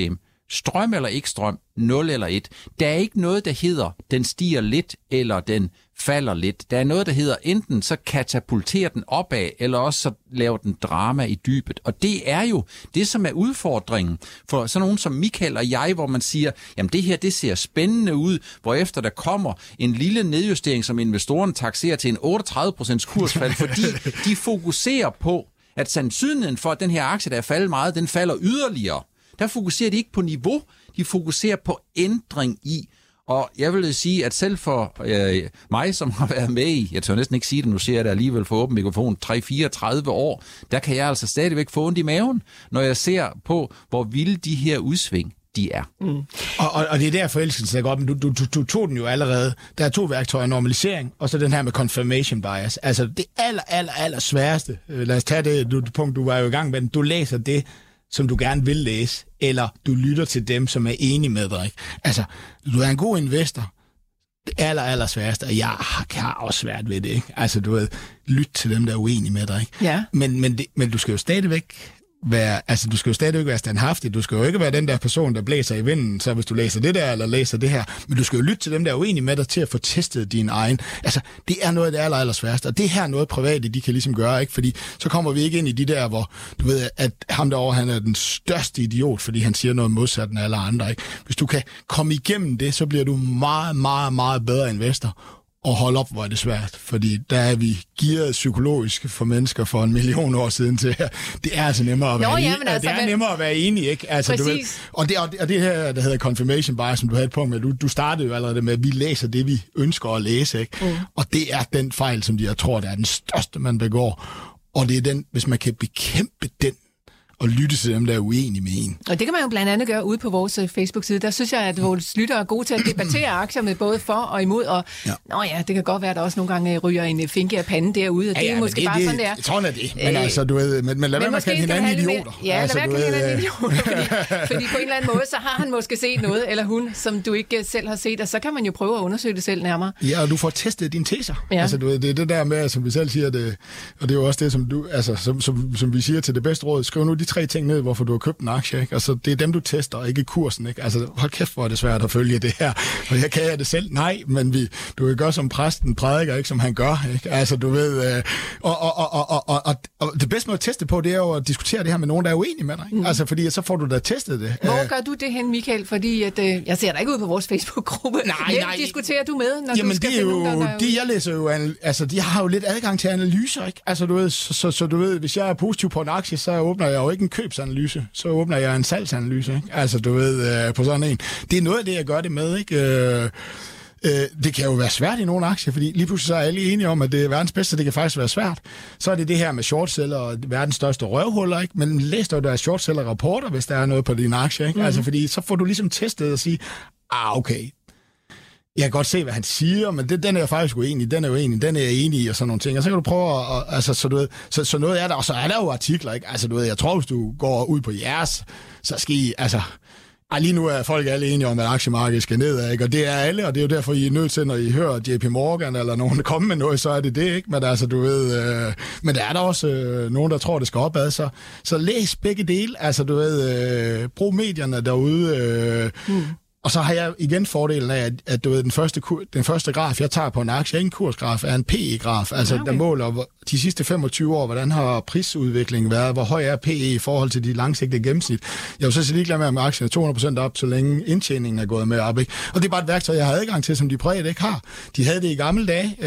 Strøm eller ikke strøm, nul eller et. Der er ikke noget, der hedder, den stiger lidt, eller den falder lidt. Der er noget, der hedder, enten så katapulterer den opad, eller også så laver den drama i dybet. Og det er jo det, som er udfordringen for sådan nogen som Michael og jeg, hvor man siger, jamen det her, det ser spændende ud, hvorefter der kommer en lille nedjustering, som investorerne taxerer til en otteogtredive procent kursfald, fordi de fokuserer på, at sandsynligheden for, at den her aktie, der er faldet meget, den falder yderligere. Der fokuserer de ikke på niveau, de fokuserer på ændring i. Og jeg vil sige, at selv for øh, mig, som har været med i, jeg tør næsten ikke sige det, nu ser jeg det alligevel for åben mikrofon, tre fireogtredive år, der kan jeg altså stadigvæk få ondt i maven, når jeg ser på, hvor vilde de her udsving de er. Mm. Og, og, og det er der forelskelsen er godt, men du, du, du, du tog den jo allerede. Der er to værktøjer, normalisering, og så den her med confirmation bias. Altså det aller, aller, aller sværeste. Lad os tage det du, punkt, du var jo i gang med. Du læser det, som du gerne vil læse, eller du lytter til dem, som er enige med dig. Ikke? Altså, du er en god investor. Det aller, aller sværeste, og jeg har også svært ved det. Ikke? Altså, du ved, lyt til dem, der er uenige med dig. Ikke? Ja. Men, men, det, men du skal jo stadigvæk være, altså du skal jo stadigvæk være standhaftig. Du skal jo ikke være den der person, der blæser i vinden, så hvis du læser det der, eller læser det her. Men du skal jo lytte til dem, der er uenige med dig, til at få testet din egen. Altså, det er noget af det aller, aller sværeste. Og det her er noget private, de kan ligesom gøre, ikke? Fordi så kommer vi ikke ind i de der, hvor du ved, at ham derovre, han er den største idiot, fordi han siger noget modsat end alle andre, ikke? Hvis du kan komme igennem det, så bliver du meget, meget, meget bedre investor. Og holde op, hvor er det svært, fordi der er vi gearet psykologisk for mennesker for en million år siden til her. Det er altså nemmere at være, Nå, ja, altså, det er men... nemmere at være enig, ikke? Altså, du ved, og, det, og det her, der hedder confirmation bias, som du havde et punkt med, du, du startede jo allerede med, at vi læser det, vi ønsker at læse, ikke? Mm. Og det er den fejl, som jeg tror, der er den største, man begår. Og det er den, hvis man kan bekæmpe den, og lytte til dem, der er uenige med en. Og det kan man jo blandt andet gøre ude på vores Facebook-side. Der synes jeg, at vores lyttere er gode til at debattere aktier med både for og imod. Og ja. Nå ja, det kan godt være, at der også nogle gange ryger en finke af panden derude. Og ja, det er ja, måske det, bare det, sådan, der. Jeg tror, det er det. Men altså, du ved, men, men lad være med at kalde hinanden idioter. Ja, altså, lad være med at kalde hinanden idioter. Fordi, fordi på en eller anden måde, så har han måske set noget, eller hun, som du ikke selv har set. Og så kan man jo prøve at undersøge det selv nærmere. Ja, og du får testet dine teser. Ja. Altså, du ved, det er det der med, som vi selv siger, det, og det er jo også det, som du, altså, som, som, som vi siger til det bedste råd. Skriv nu de tre ting ned, hvorfor du har købt en aktie, ikke? Altså, det er dem, du tester, og ikke kursen, ikke? Altså, hold kæft, hvor er det svært at følge det her. Og jeg kan jeg det selv? Nej, men vi, du kan gøre som præsten prædiker, ikke? Som han gør, ikke? Altså, du ved, øh, og, og, og, og, og, og, og det bedste måde at teste på, det er jo at diskutere det her med nogen, der er uenige med dig, ikke? Mm. Altså, fordi så får du da testet det. Hvor gør du det hen, Michael? Fordi at, øh, jeg ser dig ikke ud på vores Facebook-gruppe. Nej, Hvem nej. diskuterer du med, når Jamen, du skal det er finde jo, nogen, der er de, jeg læser jo, altså, de har jo lidt adgang til analyser, ikke? Altså, du ved, så, så, så du ved, hvis jeg er positiv på en aktie, så åbner jeg jo ikke en købsanalyse, så åbner jeg en salgsanalyse, ikke? Altså, du ved, øh, på sådan en. Det er noget af det, jeg gør det med, ikke? Øh, øh, det kan jo være svært i nogle aktier, fordi lige pludselig så er alle enige om, at det er verdens bedste, så det kan faktisk være svært. Så er det det her med shortseller og verdens største røvhuller, ikke? Men læs dig, der er shortseller-rapporter, hvis der er noget på din aktie, ikke? Mm. Altså, fordi så får du ligesom testet og sige, ah, okay, jeg kan godt se, hvad han siger, men det, den er jeg faktisk uenig i, den er jo enig, den er jeg enig i, og sådan nogle ting. Og så kan du prøve at, altså, så, du ved, så, så noget er der, og så er der jo artikler, ikke? Altså, du ved, jeg tror, hvis du går ud på jeres, så skal I, altså, ej, lige nu er folk alle enige om, at aktiemarkedet skal nedad, ikke? Og det er alle, og det er jo derfor, I er nødt til, når I hører J P Morgan eller nogen komme med noget, så er det det, ikke? Men altså, du ved, øh, men der er der også øh, nogen, der tror, det skal opad, så, så læs begge dele, altså, du ved, øh, brug medierne derude, øh, mm. Og så har jeg igen fordelen af, at, at du ved, den første, den første graf, jeg tager på en aktie, ikke en kursgraf, er en P E-graf, altså okay. Der måler de sidste femogtyve år, hvordan har prisudviklingen været, hvor høj er P E i forhold til de langsigtede gennemsnit. Jeg vil så sige ligeglad med, om aktien er to hundrede procent op, så længe indtjeningen er gået med op, ikke? Og det er bare et værktøj, jeg har adgang til, som de private ikke har. De havde det i gamle dage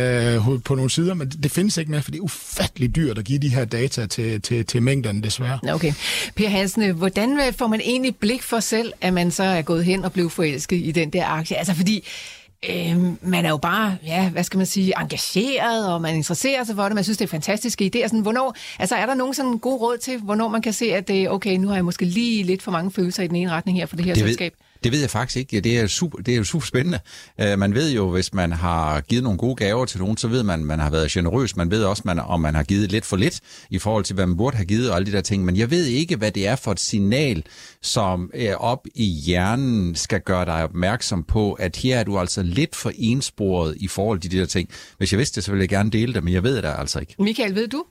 øh, på nogle sider, men det findes ikke mere, for det er ufatteligt dyrt at give de her data til, til, til mængderne, desværre. Okay. Per Hansen, hvordan får man egentlig blik for selv, at man så er gået hen og blev forelsket i den der aktie? Altså fordi øh, man er jo bare, ja, hvad skal man sige, engageret, og man interesserer sig for det, man synes, det er fantastiske idéer. Sådan, hvornår, altså er der nogen sådan god råd til, hvornår man kan se, at øh, okay, nu har jeg måske lige lidt for mange følelser i den ene retning her for det her det selskab? Ved, det ved jeg faktisk ikke. Det er super, det er jo super spændende. Uh, man ved jo, hvis man har givet nogle gode gaver til nogen, så ved man, man har været generøs. Man ved også, man, om man har givet lidt for lidt i forhold til, hvad man burde have givet og alle de der ting. Men jeg ved ikke, hvad det er for et signal, som er op i hjernen skal gøre dig opmærksom på, at her er du altså lidt for ensporet i forhold til de der ting. Hvis jeg vidste det, så ville jeg gerne dele det, men jeg ved det altså ikke. Michael, ved du?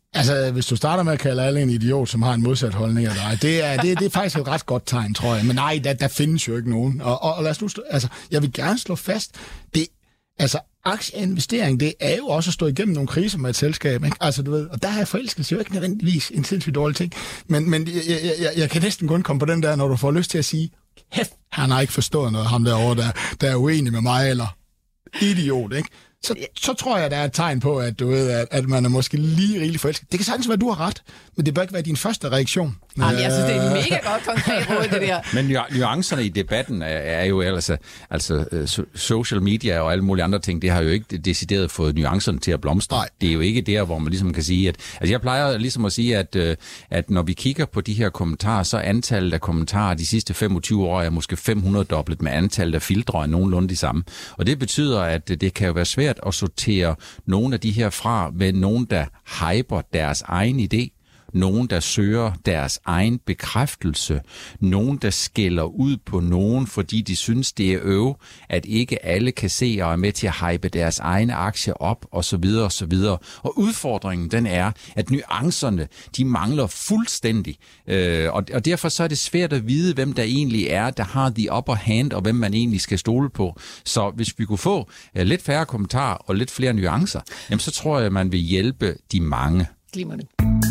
Altså, hvis du starter med at kalde alle en idiot, som har en modsat holdning af dig, det er, det, det er faktisk et ret godt tegn, tror jeg. Men nej, der, der findes jo ikke nogen. Og, og, og lad os nu stå, altså, jeg vil gerne slå fast, det, altså, aktieinvestering, det er jo også at stå igennem nogle kriser med et selskab, ikke? Altså, du ved, og der er forelskelse jo ikke nødvendigvis en sindssygt dårlig ting. Men, men jeg, jeg, jeg, jeg kan næsten kun komme på den der, når du får lyst til at sige, hæft, han har ikke forstået noget, ham derovre, der, der er uenig med mig, eller idiot, ikke? Så, så tror jeg, der er et tegn på, at, du ved, at, at man er måske lige rigeligt forelsket. Det kan sagtens være, at du har ret, men det bør ikke være din første reaktion. Jamen, jeg synes, det er en mega godt konkret råd, det der. Men nuancerne i debatten er, er jo ellers, altså social media og alle mulige andre ting, det har jo ikke decideret fået nuancerne til at blomstre. Nej. Det er jo ikke der, hvor man ligesom kan sige, at... Altså, jeg plejer ligesom at sige, at, at når vi kigger på de her kommentarer, så antallet af kommentarer de sidste femogtyve år er måske fem hundrede dobbelt med antallet af filtre er nogenlunde de samme. Og det betyder, at det kan jo være svært at sortere nogle af de her fra med nogen, der hyper deres egen idé, nogen, der søger deres egen bekræftelse, nogen, der skælder ud på nogen, fordi de synes, det er øv, at ikke alle kan se og er med til at hype deres egne aktier op, og så videre, og så videre. Og udfordringen, den er, at nuancerne, de mangler fuldstændig, øh, og, og derfor så er det svært at vide, hvem der egentlig er, der har the upper hand, og hvem man egentlig skal stole på. Så hvis vi kunne få uh, lidt færre kommentarer og lidt flere nuancer, jamen, så tror jeg, at man vil hjælpe de mange. Glimrende.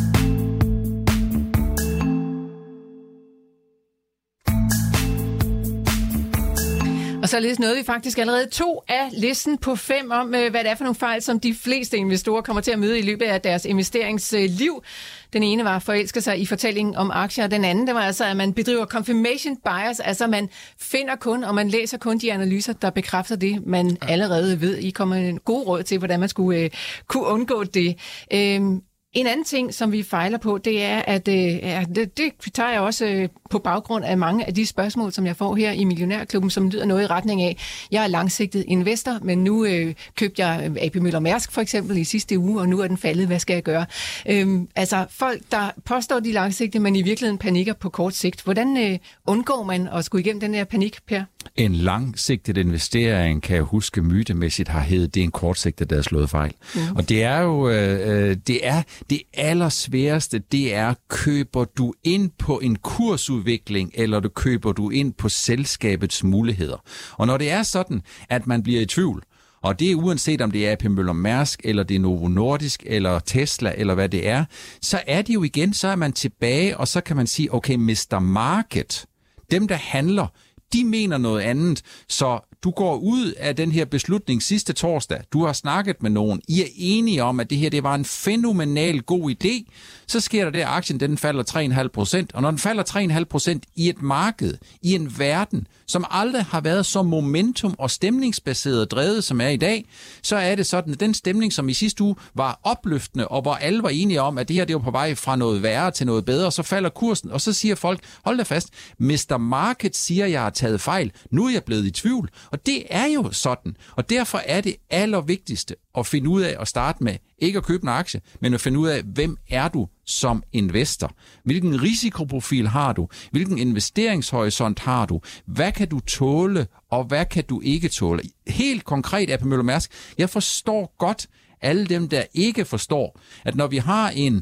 Og således nåede vi faktisk allerede to af listen på fem om, hvad det er for nogle fejl, som de fleste investorer kommer til at møde i løbet af deres investeringsliv. Den ene var at forelske sig i fortællingen om aktier, og den anden, det var altså, at man bedriver confirmation bias, altså man finder kun, og man læser kun de analyser, der bekræfter det, man allerede ved. I kommer en god råd til, hvordan man skulle øh, kunne undgå det. Øhm, En anden ting, som vi fejler på, det er, at øh, det, det tager jeg også øh, på baggrund af mange af de spørgsmål, som jeg får her i Millionærklubben, som lyder noget i retning af, jeg er langsigtet investor, men nu øh, købte jeg A P Møller Mærsk for eksempel i sidste uge, og nu er den faldet, hvad skal jeg gøre? Øhm, altså folk, der påstår de langsigtede, men i virkeligheden panikker på kort sigt. Hvordan øh, undgår man at skulle igennem den her panik, Per? En langsigtet investering, kan jeg huske mytemæssigt har heddet, det er en kortsigtet, der er slået fejl. Mm. Og det er jo, øh, det er det allersværeste, det er, køber du ind på en kursudvikling, eller du køber du ind på selskabets muligheder. Og når det er sådan, at man bliver i tvivl, og det er uanset om det er A P Møller Mærsk, eller det er Novo Nordisk, eller Tesla, eller hvad det er, så er det jo igen, så er man tilbage, og så kan man sige, okay, mister Market, dem der handler, de mener noget andet, så du går ud af den her beslutning sidste torsdag. Du har snakket med nogen. I er enige om, at det her det var en fænomenal god idé. Så sker der det, at aktien den falder tre komma fem procent. Og når den falder tre komma fem procent i et marked, i en verden, som aldrig har været så momentum- og stemningsbaseret drevet, som er i dag, så er det sådan, at den stemning, som i sidste uge var opløftende, og hvor alle var enige om, at det her det var på vej fra noget værre til noget bedre, så falder kursen, og så siger folk, hold da fast, mister Market siger, jeg har taget fejl. Nu er jeg blevet i tvivl. Og det er jo sådan, og derfor er det allervigtigste at finde ud af at starte med, ikke at købe en aktie, men at finde ud af, hvem er du som investor? Hvilken risikoprofil har du? Hvilken investeringshorisont har du? Hvad kan du tåle, og hvad kan du ikke tåle? Helt konkret, A P Møller Mærsk, jeg forstår godt alle dem, der ikke forstår, at når vi har en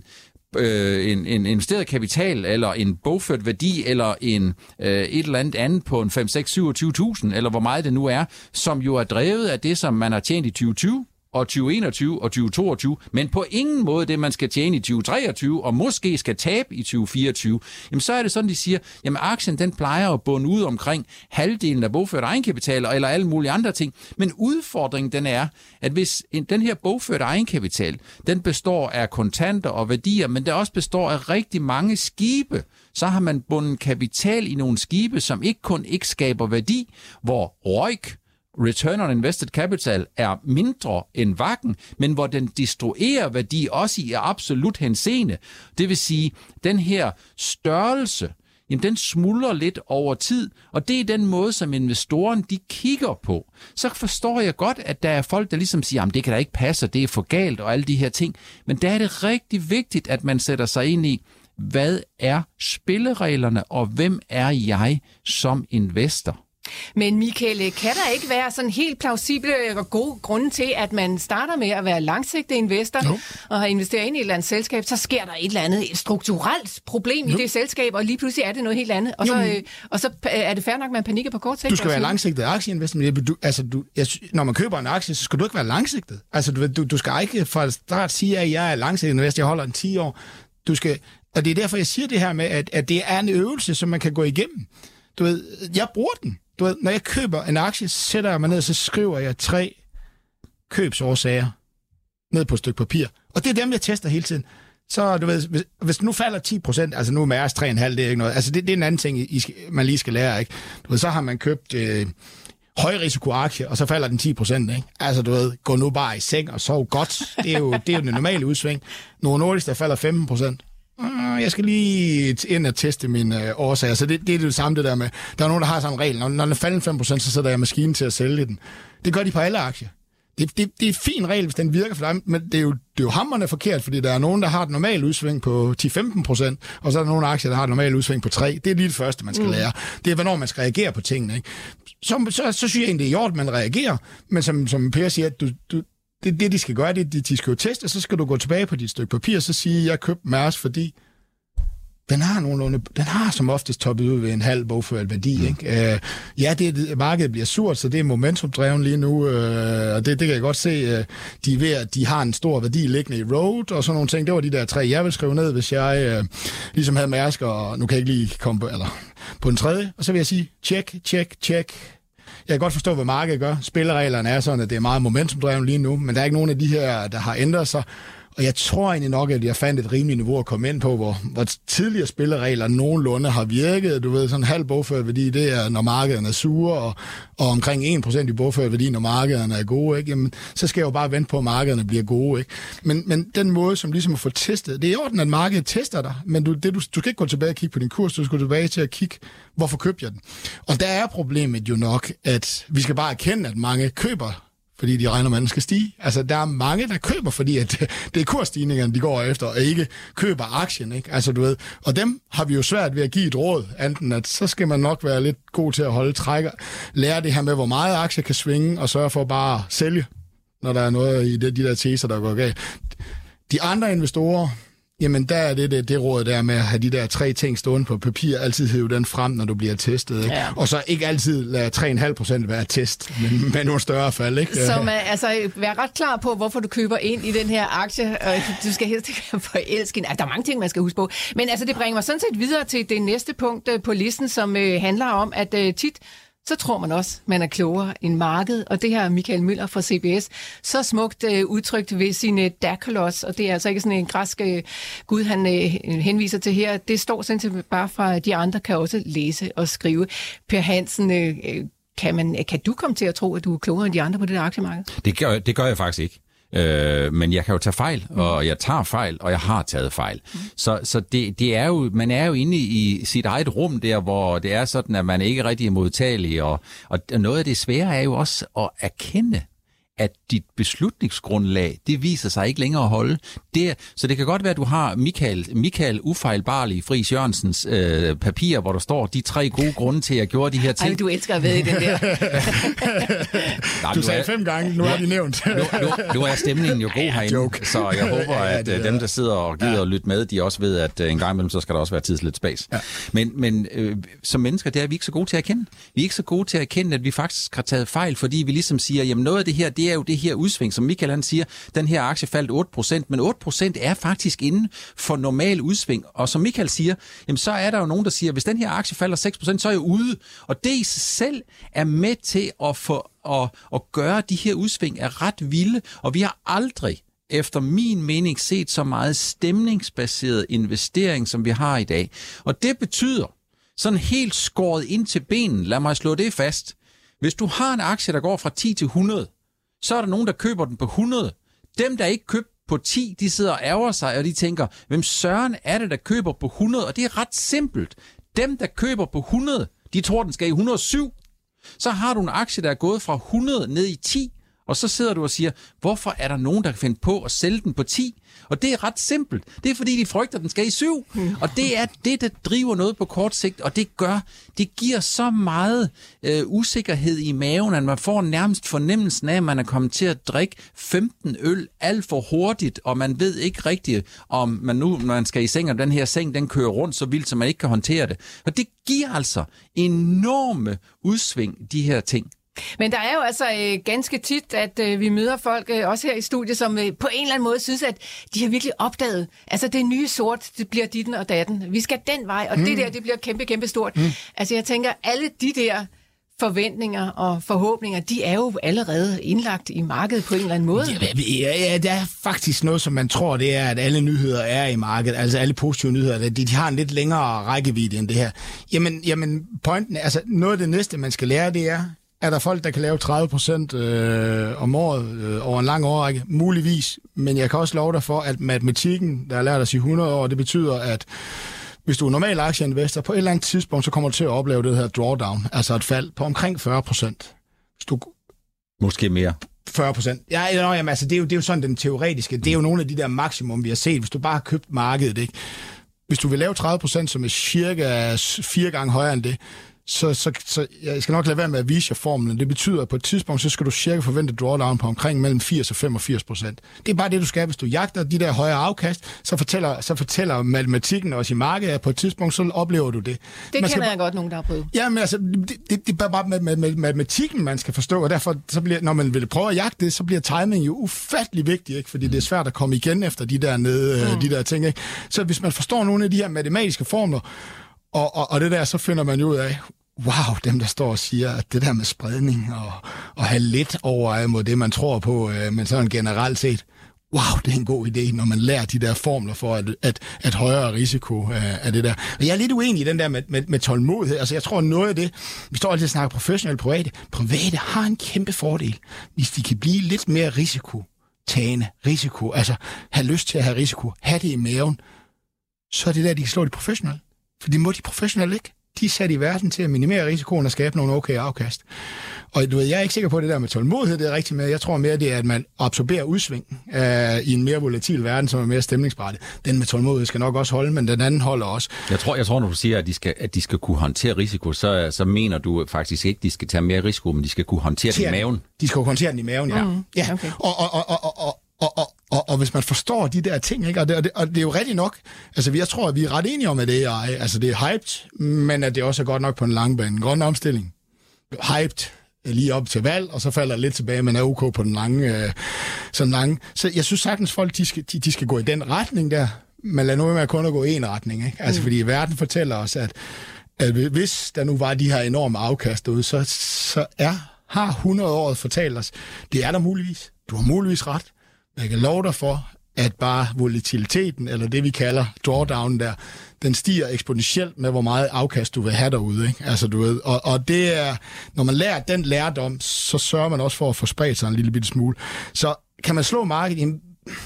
Øh, en, en investeret kapital, eller en bogført værdi, eller en, øh, et eller andet andet på en fem, seks, syvogtyve tusind, eller hvor meget det nu er, som jo er drevet af det, som man har tjent i tyve tyve, og tyve enogtyve og tyve toogtyve, men på ingen måde det, man skal tjene i tyve treogtyve, og måske skal tabe i tyve fireogtyve, jamen så er det sådan, de siger, jamen aktien den plejer at bunde ud omkring halvdelen af bogført egenkapitaler, eller alle mulige andre ting, men udfordringen den er, at hvis en, den her bogført egenkapital, den består af kontanter og værdier, men der også består af rigtig mange skibe, så har man bundet kapital i nogle skibe, som ikke kun ikke skaber værdi, hvor R O I C, Return on Invested Capital, er mindre end V A C'en, men hvor den destruerer værdi også i absolut henseende. Det vil sige, den her størrelse, jamen den smuldrer lidt over tid, og det er den måde, som investoren de kigger på. Så forstår jeg godt, at der er folk, der ligesom siger, jamen det kan da ikke passe, og det er for galt og alle de her ting. Men der er det rigtig vigtigt, at man sætter sig ind i, hvad er spillereglerne, og hvem er jeg som investor? Men Michael, kan der ikke være sådan helt plausible og gode grunde til, at man starter med at være langsigtet investor no. og har investeret ind i et eller andet selskab, så sker der et eller andet et strukturelt problem no. i det selskab, og lige pludselig er det noget helt andet. Og så, øh, og så er det fair nok, at man panikker på kort sigt. Du skal være langsigtet aktieinvestor. Du, altså, du, jeg, når man køber en aktie, så skal du ikke være langsigtet. Altså, du, du, du skal ikke fra start sige, at jeg er langsigtet investor, jeg holder en ti år. Du skal, og det er derfor, jeg siger det her med, at, at det er en øvelse, som man kan gå igennem. Du ved, jeg bruger den. Du ved, når jeg køber en aktie, så sætter jeg mig ned, og så skriver jeg tre købsårsager ned på et stykke papir. Og det er dem, jeg tester hele tiden. Så du ved, hvis, hvis nu falder ti procent, altså nu er Mærsk tre komma fem, det er ikke noget. Altså det, det er en anden ting, I skal, man lige skal lære, ikke? Du ved, så har man købt øh, højrisikoaktie, og så falder den ti procent, ikke? Altså du ved, gå nu bare i seng og sov godt. Det er jo det, er jo den normale udsving. Novo Nordisk, der falder femten procent. Jeg skal lige ind og teste mine øh, årsager. Så det, det er det samme det der med, der er nogen, der har sådan en regel. Når, når den falder fem procent, så sætter jeg maskinen til at sælge den. Det gør de på alle aktier. Det, det, det er en fin regel, hvis den virker for dig, men det er jo, det er jo hamrende forkert, fordi der er nogen, der har et normalt udsving på ti til femten procent, og så er der nogle aktier, der har et normalt udsving på tre. Det er lige det første, man skal mm. lære. Det er, hvornår man skal reagere på tingene. Ikke? Så, så, så synes jeg egentlig, det er i orden, man reagerer, men som, som Per siger, at du, du, det, det, de skal gøre, det, de, de skal jo teste, så skal du gå tilbage på dit stykke papir, og så sige, jeg købte Mærsk, fordi Den har nogenlunde, den har som oftest toppet ud ved en halv bogført værdi. Mm. Ikke? Uh, ja, det, markedet bliver surt, så det er momentumdreven lige nu, uh, og det, det kan jeg godt se. Uh, de, er ved, at de har en stor værdi liggende i Road og sådan nogle ting. Det var de der tre, jeg ville skrive ned, hvis jeg uh, ligesom havde Mærsk, og nu kan jeg ikke lige komme på, eller, på den tredje. Og så vil jeg sige, check, check, check. Jeg kan godt forstå, hvad markedet gør. Spillereglerne er sådan, at det er meget momentumdreven lige nu, men der er ikke nogen af de her, der har ændret sig. Og jeg tror egentlig nok, at jeg fandt et rimeligt niveau at komme ind på, hvor, hvor tidligere spilleregler nogenlunde har virket. Du ved, sådan en halv bogført værdi, det er, når markederne er sure, og, og omkring en procent i bogført værdi, når markederne er gode. Ikke? Jamen, så skal jeg jo bare vente på, at markederne bliver gode. Ikke? Men, men den måde, som ligesom at få testet, det er i orden, at markedet tester dig, men du, det, du, du skal ikke gå tilbage og kigge på din kurs, du skal tilbage til at kigge, hvorfor købte jeg den. Og der er problemet jo nok, at vi skal bare erkende, at mange køber, fordi de regner med, at den skal stige. Altså, der er mange, der køber, fordi at det er kursstigningerne, de går efter, og ikke køber aktien, ikke? Altså, du ved, og dem har vi jo svært ved at give et råd, enten at så skal man nok være lidt god til at holde trækker, lære det her med, hvor meget aktier kan svinge, og sørge for bare at sælge, når der er noget i det, de der teser, der går galt. De andre investorer, jamen der er det, det, det råd der med at have de der tre ting stående på papir, altid hive den frem, når du bliver testet. Ikke? Ja. Og så ikke altid lade tre komma fem procent være test, men med nogle større fald. Ikke? Så man, altså, vær ret klar på, hvorfor du køber ind i den her aktie. Du skal helst ikke være forelsket. Altså, der er mange ting, man skal huske på. Men altså, det bringer mig sådan set videre til det næste punkt på listen, som øh, handler om, at øh, tit så tror man også, man er klogere end markedet. Og det her Michael Møller fra C B S så smukt øh, udtrykt ved sin øh, Dakolos, og det er altså ikke sådan en græsk øh, gud, han øh, henviser til her. Det står sådan set bare fra, de andre kan også læse og skrive. Per Hansen, øh, kan, man, kan du komme til at tro, at du er klogere end de andre på det der aktiemarked? Det gør, det gør jeg faktisk ikke. Øh, men jeg kan jo tage fejl, og jeg tager fejl, og jeg har taget fejl. Mm. Så, så det, det er jo, man er jo inde i sit eget rum der, hvor det er sådan, at man ikke rigtig er modtagelig, og, og noget af det svære er jo også at erkende, at dit beslutningsgrundlag, det viser sig ikke længere at holde. Det, så det kan godt være, at du har Michael, Michael ufejlbarlig Friis Jørgensens øh, papir, hvor der står de tre gode grunde til, at jeg gjorde de her ting. Ej, du elsker at vide i den der. Nej, du sagde er, fem gange, nu har de nævnt. nu, nu, nu er stemningen jo god herinde, Joke. Så jeg håber, at ja, dem, der sidder og gider ja. at lytte med, de også ved, at en gang imellem, så skal der også være tid til lidt spas. Ja. Men, men øh, som mennesker, det er vi ikke så gode til at erkende. Vi er ikke så gode til at erkende, at vi faktisk har taget fejl, fordi vi ligesom siger, jamen noget af det her, det er jo det her udsving, som Michael han siger, den her aktie faldt otte procent, men otte procent er faktisk inden for normal udsving, og som Michael siger, jamen så er der jo nogen, der siger, hvis den her aktie falder seks procent, så er jeg ude, og det i sig selv er med til at, få, at, at gøre de her udsving er ret vilde, og vi har aldrig efter min mening set så meget stemningsbaseret investering, som vi har i dag. Og det betyder, sådan helt skåret ind til benen, lad mig slå det fast, hvis du har en aktie, der går fra ti til hundrede, så er der nogen, der køber den på hundrede. Dem, der ikke køber på ti, de sidder og ærger sig, og de tænker, hvem søren er det, der køber på hundrede? Og det er ret simpelt. Dem, der køber på hundrede, de tror, den skal i et hundrede og syv. Så har du en aktie, der er gået fra hundrede ned i ti, Og så sidder du og siger, hvorfor er der nogen, der kan finde på at sælge den på ti? Og det er ret simpelt. Det er fordi, de frygter, at den skal i syv. Mm. Og det er det, der driver noget på kort sigt, og det gør, det giver så meget øh, usikkerhed i maven, at man får nærmest fornemmelsen af, at man er kommet til at drikke femten øl alt for hurtigt, og man ved ikke rigtigt, om man nu, når man skal i seng, og den her seng, den kører rundt så vildt, så man ikke kan håndtere det. Og det giver altså enorme udsving, de her ting. Men der er jo altså øh, ganske tit, at øh, vi møder folk, øh, også her i studiet, som øh, på en eller anden måde synes, at de har virkelig opdaget, altså det nye sort, det bliver ditten og datten. Vi skal den vej, og mm. det der, det bliver kæmpe, kæmpe stort. Mm. Altså jeg tænker, alle de der forventninger og forhåbninger, de er jo allerede indlagt i markedet på en eller anden måde. Ja, ja, der er faktisk noget, som man tror, det er, at alle nyheder er i markedet. Altså alle positive nyheder, de, de har en lidt længere rækkevidde end det her. Jamen, jamen pointen er, altså noget af det næste, man skal lære, det er, er der folk, der kan lave tredive procent øh, om året øh, over en lang årrække? Muligvis. Men jeg kan også love dig for, at matematikken, der har lært os i hundrede år, det betyder, at hvis du er normal aktieinvestor, på et eller andet tidspunkt, så kommer du til at opleve det her drawdown, altså et fald på omkring fyrre procent. Hvis du... Måske mere. fyrre procent. Ja, ja, jamen, altså, det, er jo, det er jo sådan den teoretiske. Det er jo nogle af de der maksimum, vi har set. Hvis du bare har købt markedet, ikke? Hvis du vil lave tredive procent, som er cirka fire gange højere end det, Så, så, så jeg skal nok lade være med at vise jer formlen. Det betyder, at på et tidspunkt, så skal du cirka forvente drawdown på omkring mellem firs og femogfirs procent. Det er bare det, du skal. Hvis du jagter de der højere afkast, så fortæller, så fortæller matematikken også i markedet, at på et tidspunkt, så oplever du det. Det man kender skal, jeg godt, nogen der har prøvet. Ja, men altså, det, det, det er bare med, med, med matematikken, man skal forstå, og derfor, så bliver, når man vil prøve at jagte det, så bliver timing jo ufattelig vigtig, ikke? Fordi det er svært at komme igen efter de der, nede, mm. de der ting. Ikke? Så hvis man forstår nogle af de her matematiske formler, og, og, og det der, så finder man jo ud af, wow, dem der står og siger, at det der med spredning og, og have lidt over mod det, man tror på, øh, men sådan generelt set, wow, det er en god idé, når man lærer de der formler for, at, at, at højere risiko øh, er det der. Og jeg er lidt uenig i den der med, med, med tålmodighed. Altså jeg tror noget af det, vi står altid og snakker professionelle private. Private har en kæmpe fordel, hvis de kan blive lidt mere risikotagende, risiko, altså have lyst til at have risiko, have det i maven, så er det der, de kan slå de professionelle. For det må de professionelle ikke. De er sat i verden til at minimere risikoen og skabe nogle okay afkast. Og du ved, jeg er ikke sikker på, at det der med tålmodighed, det er rigtigt med. Jeg tror mere, det er, at man absorberer udsving øh, i en mere volatil verden, som er mere stemningsberettet. Den med tålmodighed skal nok også holde, men den anden holder også. Jeg tror, jeg tror når du siger, at de skal, at de skal kunne håndtere risiko, så, så mener du faktisk ikke, at de skal tage mere risiko, men de skal kunne håndtere den i maven. De skal kunne håndtere den i maven, ja. Mm, ja. Okay. Og, og, og, og, og Og, og, og, og hvis man forstår de der ting, ikke? Og, det, og, det, og det er jo rigtigt nok, altså jeg tror, at vi er ret enige om, at det er, altså det er hyped, men at det også er godt nok på en lang bane. En grøn omstilling. Hyped lige op til valg, og så falder lidt tilbage, men er ok på den lange, øh, sådan lange. Så jeg synes sagtens, folk de skal, de, de skal gå i den retning der, men lad nu med kun at gå i en retning. Ikke? Altså mm. fordi verden fortæller os, at, at hvis der nu var de her enorme afkast ude, så, så er, har hundrede året fortalt os, det er der muligvis. Du har muligvis ret. Jeg kan love dig for, at bare volatiliteten, eller det vi kalder drawdown der, den stiger eksponentielt med, hvor meget afkast du vil have derude. Ikke? Altså, du ved, og, og det er, når man lærer den lærdom, så sørger man også for at få spredt sig en lille bitte smule. Så kan man slå markedet,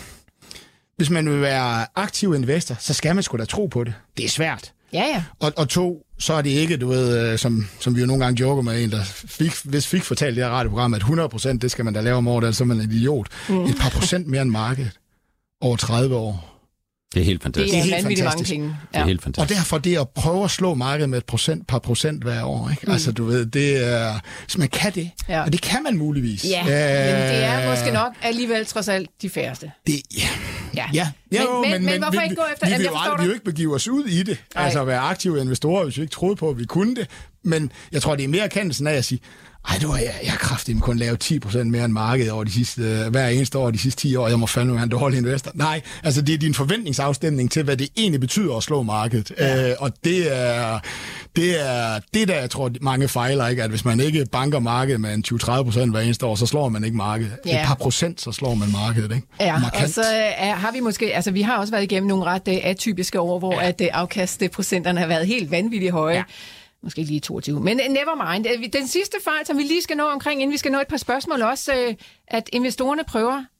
hvis man vil være aktiv investor, så skal man sgu da tro på det. Det er svært. Ja, ja. Og, og to, så er det ikke, du ved, som, som vi jo nogle gange joker med en, der fik, hvis fik fortalt det her radioprogram, at hundrede procent, det skal man da lave om året, altså så er man en idiot. Mm. Et par procent mere end markedet over tredive år. Det er helt fantastisk. Det er, det er helt vanvittigt fantastisk. mange penge. Ja. Det er helt fantastisk. Og derfor det at prøve at slå markedet med et procent, par procent hver år. Ikke? Mm. Altså, du ved, det er... Så man kan det. Ja. Og det kan man muligvis. Ja, Æh, men det er måske nok alligevel trods alt de færreste. Det, ja. Ja. Ja. Ja, men, men, men, men hvorfor vi, ikke gå efter... Vi, vi, jeg vi, jo, vi vil jo ikke begive os ud i det. Ej. Altså at være aktive investorer, hvis vi ikke troede på, at vi kunne det. Men jeg tror, det er mere erkendelsen af at sige, ej, du, jeg, jeg har kraftigt kun lavet ti procent mere end markedet over de sidste, uh, hver eneste år de sidste ti år. Jeg må fandme være en dårlig investor. Nej, altså det er din forventningsafstemning til, hvad det egentlig betyder at slå markedet. Ja. Uh, og det er, det er det, der jeg tror, mange fejler, ikke? At hvis man ikke banker markedet med en tyve til tredive procent hver eneste år, så slår man ikke markedet. Ja. Et par procent, så slår man markedet, ikke? Ja, markant. Og så uh, har vi måske, altså vi har også været igennem nogle ret uh, atypiske år, hvor ja. at uh, afkastprocenterne har været helt vanvittigt høje. Ja. Måske ikke lige toogtyve. Men never mind. Den sidste fejl, som vi lige skal nå omkring, inden vi skal nå et par spørgsmål også, at investorerne prøver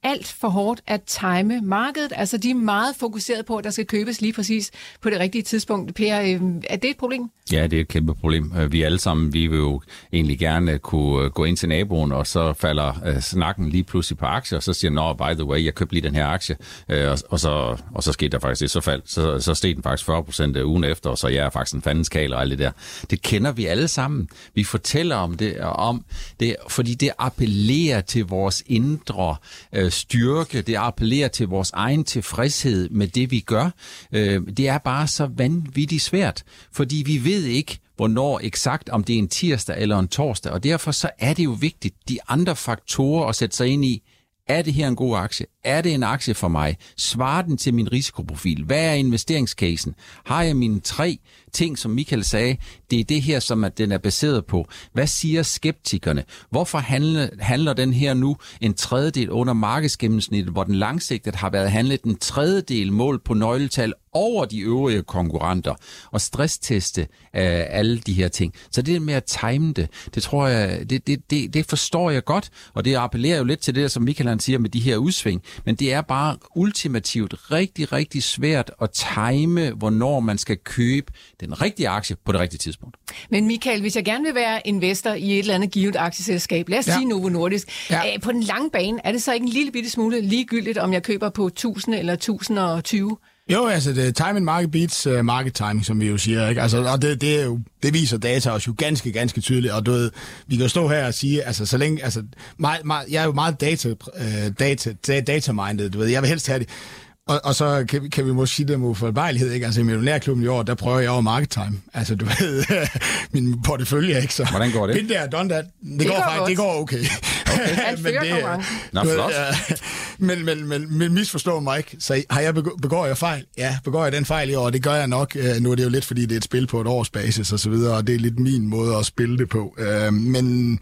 alt for hårdt at time markedet? Altså, de er meget fokuseret på, at der skal købes lige præcis på det rigtige tidspunkt. Per, er det et problem? Ja, det er et kæmpe problem. Vi alle sammen, vi vil jo egentlig gerne kunne gå ind til naboen, og så falder øh, snakken lige pludselig på aktier, og så siger nå, by the way, jeg købte lige den her aktie, øh, og, og, så, og så skete der faktisk det, så, fald, så, så steg den faktisk fyrre procent ugen efter, og så jeg er faktisk en fandens kal og alt det der. Det kender vi alle sammen. Vi fortæller om det, om det fordi det appellerer til vores indre øh, styrke, det appellerer til vores egen tilfredshed med det, vi gør. Øh, det er bare så vanvittigt svært, fordi vi ved ikke, hvornår eksakt, om det er en tirsdag eller en torsdag, og derfor så er det jo vigtigt, de andre faktorer at sætte sig ind i. Er det her en god aktie? Er det en aktie for mig? Svarer den til min risikoprofil? Hvad er investeringscasen? Har jeg mine tre ting, som Michael sagde? Det er det her, som at den er baseret på. Hvad siger skeptikerne? Hvorfor handler, handler den her nu en tredjedel under markedsgennemsnittet, hvor den langsigtet har været handlet en tredjedel mål på nøgletal over de øvrige konkurrenter, og stressteste øh, alle de her ting. Så det med at time det, det tror jeg, det, det, det, det forstår jeg godt, og det appellerer jo lidt til det, som Michael han siger med de her udsving, men det er bare ultimativt rigtig, rigtig svært at time, hvornår man skal købe den rigtige aktie på det rigtige tidspunkt. Men Michael, hvis jeg gerne vil være investor i et eller andet givet aktieselskab, lad os ja. sige Novo Nordisk, ja. øh, på den lange bane, er det så ikke en lille bitte smule ligegyldigt, om jeg køber på tusind eller tusind og tyve? Jo, altså det time and market beats uh, market timing, som vi jo siger, ikke? Altså, og det, det, er jo, det viser data os jo ganske, ganske tydeligt, og du ved, vi kan jo stå her og sige, altså så længe, altså, meget, meget, jeg er jo meget data, uh, data, data-minded, du ved, jeg vil helst have det. Og, og så kan, kan vi måske sige det med forarbejlighed, ikke? Altså i Millionærklubben i år, der prøver jeg over market time. Altså du ved, min portefølje, ikke? Så hvordan går det? Been there, done that. Det, det går, går faktisk, det går okay. Okay. men det, Nå, flot. men, men, men, men misforstå mig ikke. Så har jeg begå, begår jeg fejl? Ja, begår jeg den fejl i år? Det gør jeg nok. Nu er det jo lidt, fordi det er et spil på et års basis og så videre, og det er lidt min måde at spille det på. Men,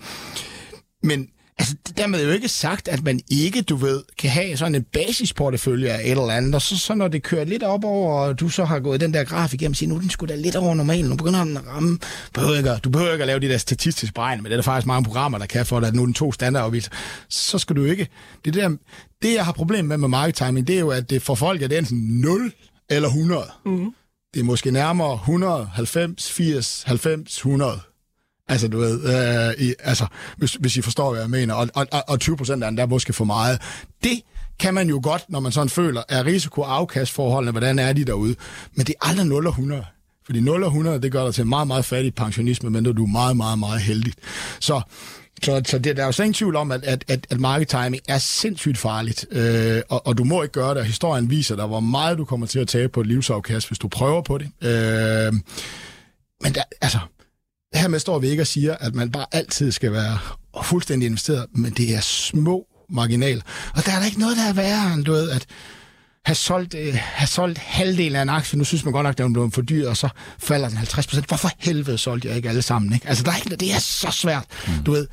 men altså, dermed er jo ikke sagt, at man ikke, du ved, kan have sådan en basisportefølje af et eller andet, og så, så når det kører lidt op over, og du så har gået den der graf igennem og siger, nu er den sgu da lidt over normalen, nu begynder den at ramme. Behøver ikke, du behøver ikke at lave de der statistiske beregninger, men det er der faktisk mange programmer, der kan for dig, at nu er den to standardafvigelser. Så skal du ikke. Det, der, det jeg har problem med med market timing, det er jo, at det for folk er det enten nul eller hundrede. Mm. Det er måske nærmere hundrede, halvfems, firs, halvfems, hundrede. Altså, du ved, øh, i, altså, hvis, hvis I forstår, hvad jeg mener, og, og, og tyve procent af den der er måske for meget. Det kan man jo godt, når man sådan føler, er risiko-afkastforholdene, hvordan er de derude. Men det er aldrig nul og hundrede. Fordi nul og hundrede, det gør dig til en meget, meget fattig pensionisme, men du er meget, meget, meget heldig. Så, så, så det, der er jo slet ingen tvivl om, at, at, at, at market timing er sindssygt farligt, øh, og, og du må ikke gøre det. Historien viser dig, hvor meget du kommer til at tabe på et livsafkast, hvis du prøver på det. Øh, men der, altså... Hermed står vi ikke og siger, at man bare altid skal være fuldstændig investeret, men det er små marginaler. Og der er der ikke noget, der er værre end, du ved, at have solgt, øh, have solgt halvdelen af en aktie. Nu synes man godt nok, at den er blevet for dyr, og så falder den halvtreds procent. Hvorfor helvede solgte jeg ikke alle sammen? Ikke? Altså, der er ikke, det er så svært, mm. du ved.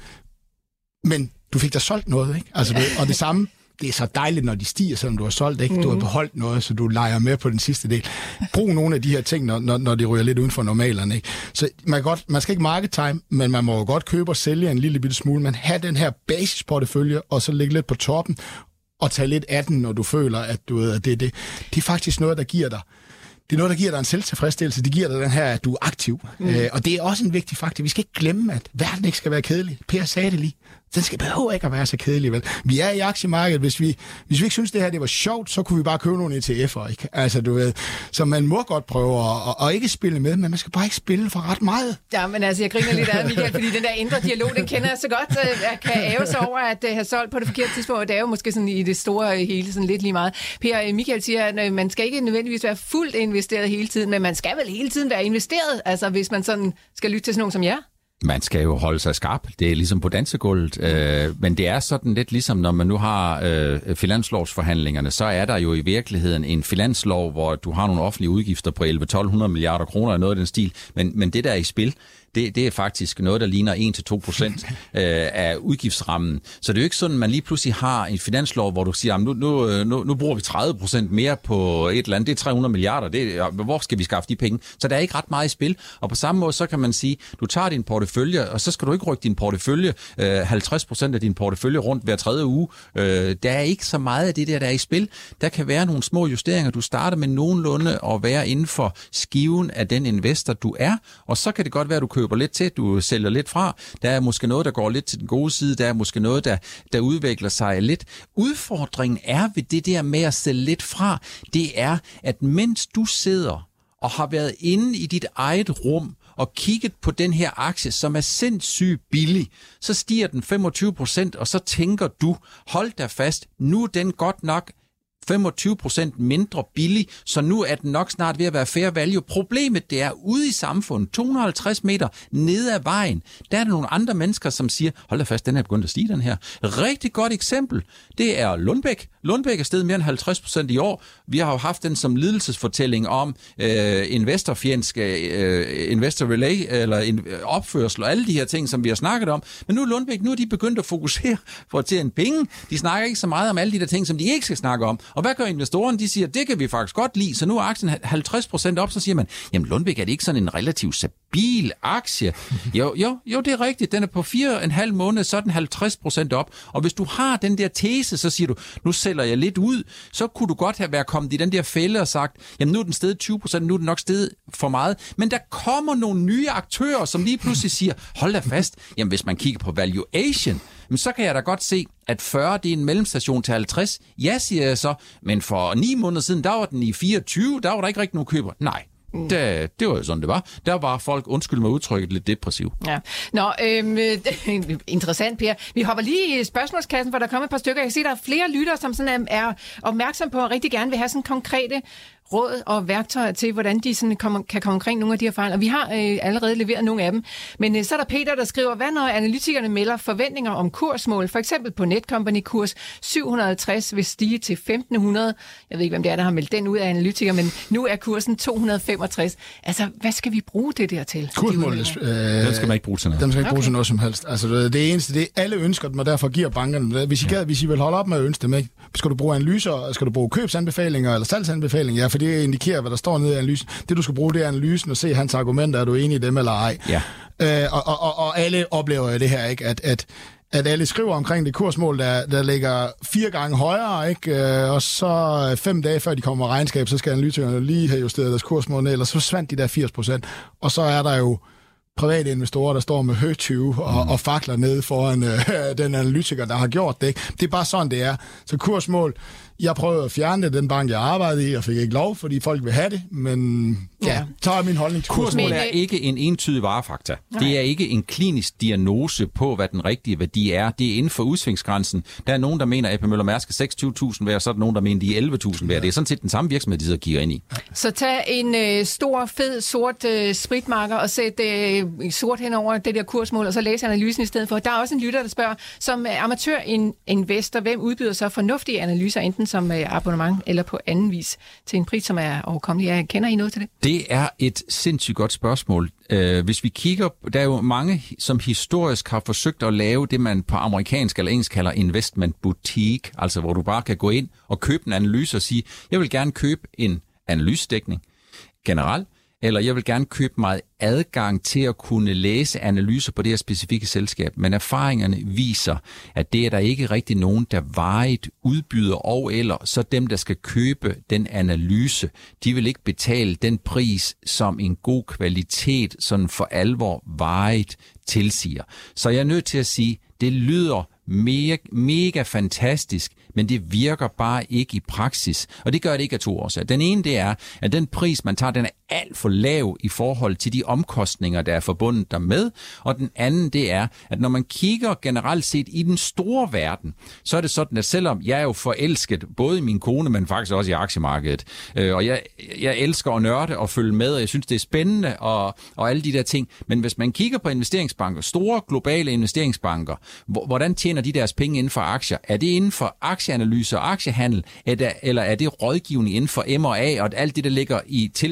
Men du fik da solgt noget, ikke? Altså, du ved, og det samme, det er så dejligt, når de stiger, selvom du har solgt, ikke? Du har beholdt noget, så du leger med på den sidste del. Brug nogle af de her ting, når, når, når de ryger lidt uden for normalerne, ikke? Så man, godt, man skal ikke market time, men man må jo godt købe og sælge en lille bitte smule. Man have den her basisportefølje, og så ligge lidt på toppen, og tage lidt af den, når du føler, at du ved, at det, det, det er faktisk noget, der giver dig Det er noget, der giver dig en selvtilfredsstillelse. Det giver dig den her, at du er aktiv. Mm. Øh, og det er også en vigtig faktor. Vi skal ikke glemme, at verden ikke skal være kedelig. Per sagde det lige. Den skal behøver ikke at være så kedelig, vel? Vi er i aktiemarkedet. Hvis vi, hvis vi ikke synes, det her det var sjovt, så kunne vi bare købe nogle E T F'er, ikke? Altså, du ved. Så man må godt prøve at, at, at ikke spille med, men man skal bare ikke spille for ret meget. Ja, men altså, jeg griner lidt af Michael, fordi den der indre dialog, den kender jeg så godt. Jeg kan æve sig over at have solgt på det forkerte tidspunkt. Det er jo måske sådan i det store hele sådan lidt lige meget. Per, Michael siger, at man skal ikke nødvendigvis være fuldt investeret hele tiden, men man skal vel hele tiden være investeret, altså hvis man sådan skal lytte til sådan nogen som jer. Man skal jo holde sig skarp. Det er ligesom på dansegulvet. Øh, men det er sådan lidt ligesom, når man nu har øh, finanslovsforhandlingerne, så er der jo i virkeligheden en finanslov, hvor du har nogle offentlige udgifter på elleve til tolv hundrede milliarder kroner eller noget af den stil. Men, men det der er i spil, det, det er faktisk noget, der ligner en til to procent øh, af udgiftsrammen. Så det er jo ikke sådan, at man lige pludselig har en finanslov, hvor du siger, nu, nu, nu, nu bruger vi tredive procent mere på et eller andet, det er tre hundrede milliarder, det er, hvor skal vi skaffe de penge? Så der er ikke ret meget i spil, og på samme måde, så kan man sige, du tager din portefølje, og så skal du ikke rykke din portefølje, øh, halvtreds procent af din portefølje rundt hver tredje uge. Øh, der er ikke så meget af det der, der er i spil. Der kan være nogle små justeringer. Du starter med nogenlunde at være inden for skiven af den investor, du er, og så kan det godt være, at du køber lidt til, du sælger lidt fra. Der er måske noget, der går lidt til den gode side, der er måske noget, der, der udvikler sig lidt. Udfordringen er ved det der med at sælge lidt fra, det er, at mens du sidder og har været inde i dit eget rum og kigget på den her aktie, som er sindssygt billig, så stiger den femogtyve procent, og så tænker du, hold da fast, nu er den godt nok femogtyve procent mindre billig, så nu er den nok snart ved at være fair value. Problemet det er, ude i samfundet, to hundrede og halvtreds meter nede ad vejen, der er der nogle andre mennesker, som siger, hold da fast, den er begyndt at stige, den her. Rigtig godt eksempel, det er Lundbæk. Lundbæk er steget mere end halvtreds procent i år. Vi har jo haft den som lidelsesfortælling om øh, investorfjendske, øh, investor relay, eller in, opførsel og alle de her ting, som vi har snakket om. Men nu er Lundbæk, nu er de begyndt at fokusere for at tjene penge. De snakker ikke så meget om alle de der ting, som de ikke skal snakke om. Og hvad gør investorerne? De siger, det kan vi faktisk godt lide, så nu er aktien halvtreds procent op, så siger man, jamen Lundbæk, er det ikke sådan en relativt stabil aktie? Jo, jo, jo, det er rigtigt. Den er på fire og en halv måned, så er den halvtreds procent op. Og hvis du har den der tese, så siger du, nu sælger jeg lidt ud, så kunne du godt have været kommet i den der fælde og sagt, jamen nu er den steget tyve procent, nu er den nok steget for meget. Men der kommer nogle nye aktører, som lige pludselig siger, hold da fast, jamen hvis man kigger på valuation, så kan jeg da godt se, at fyrre det er en mellemstation til halvtreds. Ja, siger jeg så, men for ni måneder siden, der var den i fireogtyve, der var der ikke rigtig nogen køber. Nej. Mm. Det, det var jo sådan, det var. Der var folk, undskyld mig udtrykket, lidt depressiv. Ja. Nå, øhm, interessant, Per. Vi hopper lige i spørgsmålskassen, for der kommer et par stykker. Jeg kan se, der er flere lyttere, som sådan er, er opmærksom på og rigtig gerne vil have sådan konkrete råd og værktøjer til, hvordan de sådan kommer, kan komme omkring nogle af de her fejl. Og vi har øh, allerede leveret nogle af dem. Men øh, så er der Peter, der skriver, hvad når analytikerne melder forventninger om kursmål? For eksempel på Netcompany-kurs syv hundrede og halvtreds vil stige til femten hundrede. Jeg ved ikke, hvem det er, der har meldt den ud af analytikere, men nu er kursen to hundrede og femogtres. Altså, hvad skal vi bruge det der til? Kursmålet, øh, den skal man ikke bruge til noget. Den skal ikke bruge okay. til noget som helst. Altså, det eneste, det er, alle ønsker dem, og derfor giver bankerne. Hvis I, ja. gad, hvis I vil holde op med at ønske dem, ikke? Skal du bruge analyser, skal du bruge købsanbefalinger eller salgsanbefalinger? Ja, for det indikerer, hvad der står nede i analysen. Det, du skal bruge, det er analysen og se hans argumenter. Er du enig i dem eller ej? Ja. Øh, og, og, og, og alle oplever jo det her, ikke? At, at, at alle skriver omkring det kursmål, der, der ligger fire gange højere, ikke? Øh, og så fem dage før de kommer med regnskab, så skal analytikerne lige have justeret deres kursmål ned, eller så forsvandt de der firs procent. Og så er der jo private investorer, der står med høtyve og, mm. og fakler ned foran øh, den analytiker, der har gjort det. Ikke? Det er bare sådan, det er. Så kursmål, jeg prøvede at fjerne det, den bank, jeg arbejdede i, og fik ikke lov, fordi folk vil have det, men ja, ja. så er min holdning til kursmål. Kursmål er ikke en entydig varefakta. Nej. Det er ikke en klinisk diagnose på, hvad den rigtige værdi er. Det er inden for udsvingsgrænsen. Der er nogen, der mener, at A P Møller Mærsk er seksogtyve tusind værd, og så er der nogen, der mener, de er elleve tusind værd. Ja. Det er sådan set den samme virksomhed, de sidder og kigger ind i. Så tag en øh, stor, fed, sort øh, spritmarker og sæt øh, sort hen over det der kursmål, og så læse analysen i stedet for. Der er også en lytter, der spørger, som amatør-investor, hvem udbyder så fornuftige analyser, enten som øh, abonnement eller på anden vis, til en pris, som er overkommelig? Jeg kender I noget til det? Det er et sindssygt godt spørgsmål. Uh, hvis vi kigger, der er jo mange, som historisk har forsøgt at lave det, man på amerikansk eller engelsk kalder investment boutique, altså hvor du bare kan gå ind og købe en analyse og sige, jeg vil gerne købe en analysedækning generelt, eller jeg vil gerne købe mig adgang til at kunne læse analyser på det her specifikke selskab. Men erfaringerne viser, at det er der ikke rigtig nogen, der varigt udbyder og eller så dem, der skal købe den analyse, de vil ikke betale den pris, som en god kvalitet sådan for alvor varigt tilsiger. Så jeg er nødt til at sige, det lyder mega, mega fantastisk, men det virker bare ikke i praksis. Og det gør det ikke af to årsager. Den ene, det er, at den pris, man tager, den er alt for lav i forhold til de omkostninger, der er forbundet dermed. Og den anden, det er, at når man kigger generelt set i den store verden, så er det sådan, at selvom jeg er jo forelsket, både i min kone, men faktisk også i aktiemarkedet, øh, og jeg, jeg elsker at nørde og følge med, og jeg synes, det er spændende, og, og alle de der ting. Men hvis man kigger på investeringsbanker, store globale investeringsbanker, hvordan tjener de deres penge inden for aktier? Er det inden for aktieanalyse og aktiehandel, eller er det rådgivning inden for M og A, og alt det, der ligger i tilknytning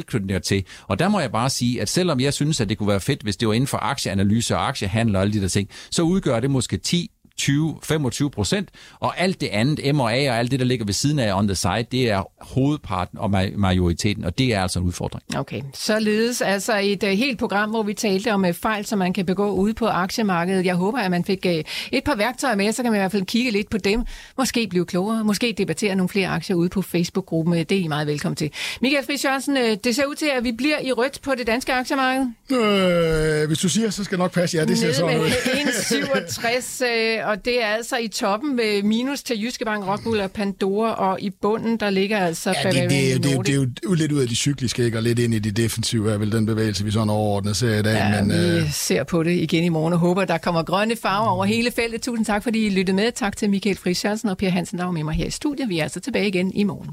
til. Og der må jeg bare sige, at selvom jeg synes, at det kunne være fedt, hvis det var inden for aktieanalyse og aktiehandel og alle de der ting, så udgør det måske ti, tyve, femogtyve procent, og alt det andet, M og A og alt det, der ligger ved siden af on the side, det er hovedparten og majoriteten, og det er altså en udfordring. Okay, således altså et uh, helt program, hvor vi talte om uh, fejl, som man kan begå ude på aktiemarkedet. Jeg håber, at man fik uh, et par værktøjer med, så kan man i hvert fald kigge lidt på dem, måske blive klogere, måske debattere nogle flere aktier ude på Facebook-gruppen. Det er I meget velkommen til. Michael Friis Jørgensen, uh, det ser ud til, at vi bliver i rødt på det danske aktiemarked. Øh, hvis du siger, så skal nok passe. Ja, det ser sådan ud. en komma syvogtres, uh, og det er altså i toppen med minus til Jyske Bank, Rockwool og Pandora, og i bunden, der ligger altså... Ja, det, det, det, det, det er jo lidt ud af de cykliske, ikke? Og lidt ind i de defensive er vel den bevægelse, vi sådan overordnet ser i dag. Ja, men, vi øh... ser på det igen i morgen og håber, der kommer grønne farver over hele feltet. Tusind tak, fordi I lyttede med. Tak til Michael Friis Jørgensen og Per Hansen, der var med mig her i studiet. Vi er altså tilbage igen i morgen.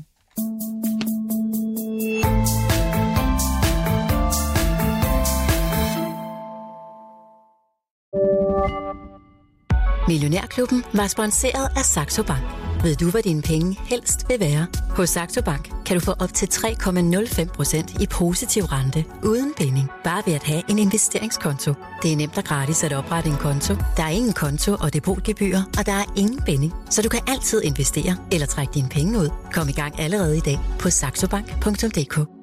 Millionærklubben var sponsoreret af Saxo Bank. Ved du, hvad dine penge helst vil være? Hos Saxo Bank kan du få op til tre komma nul fem procent i positiv rente uden binding, bare ved at have en investeringskonto. Det er nemt og gratis at oprette en konto. Der er ingen konto og depotgebyrer, og der er ingen binding, så du kan altid investere eller trække dine penge ud. Kom i gang allerede i dag på saxobank punktum d k.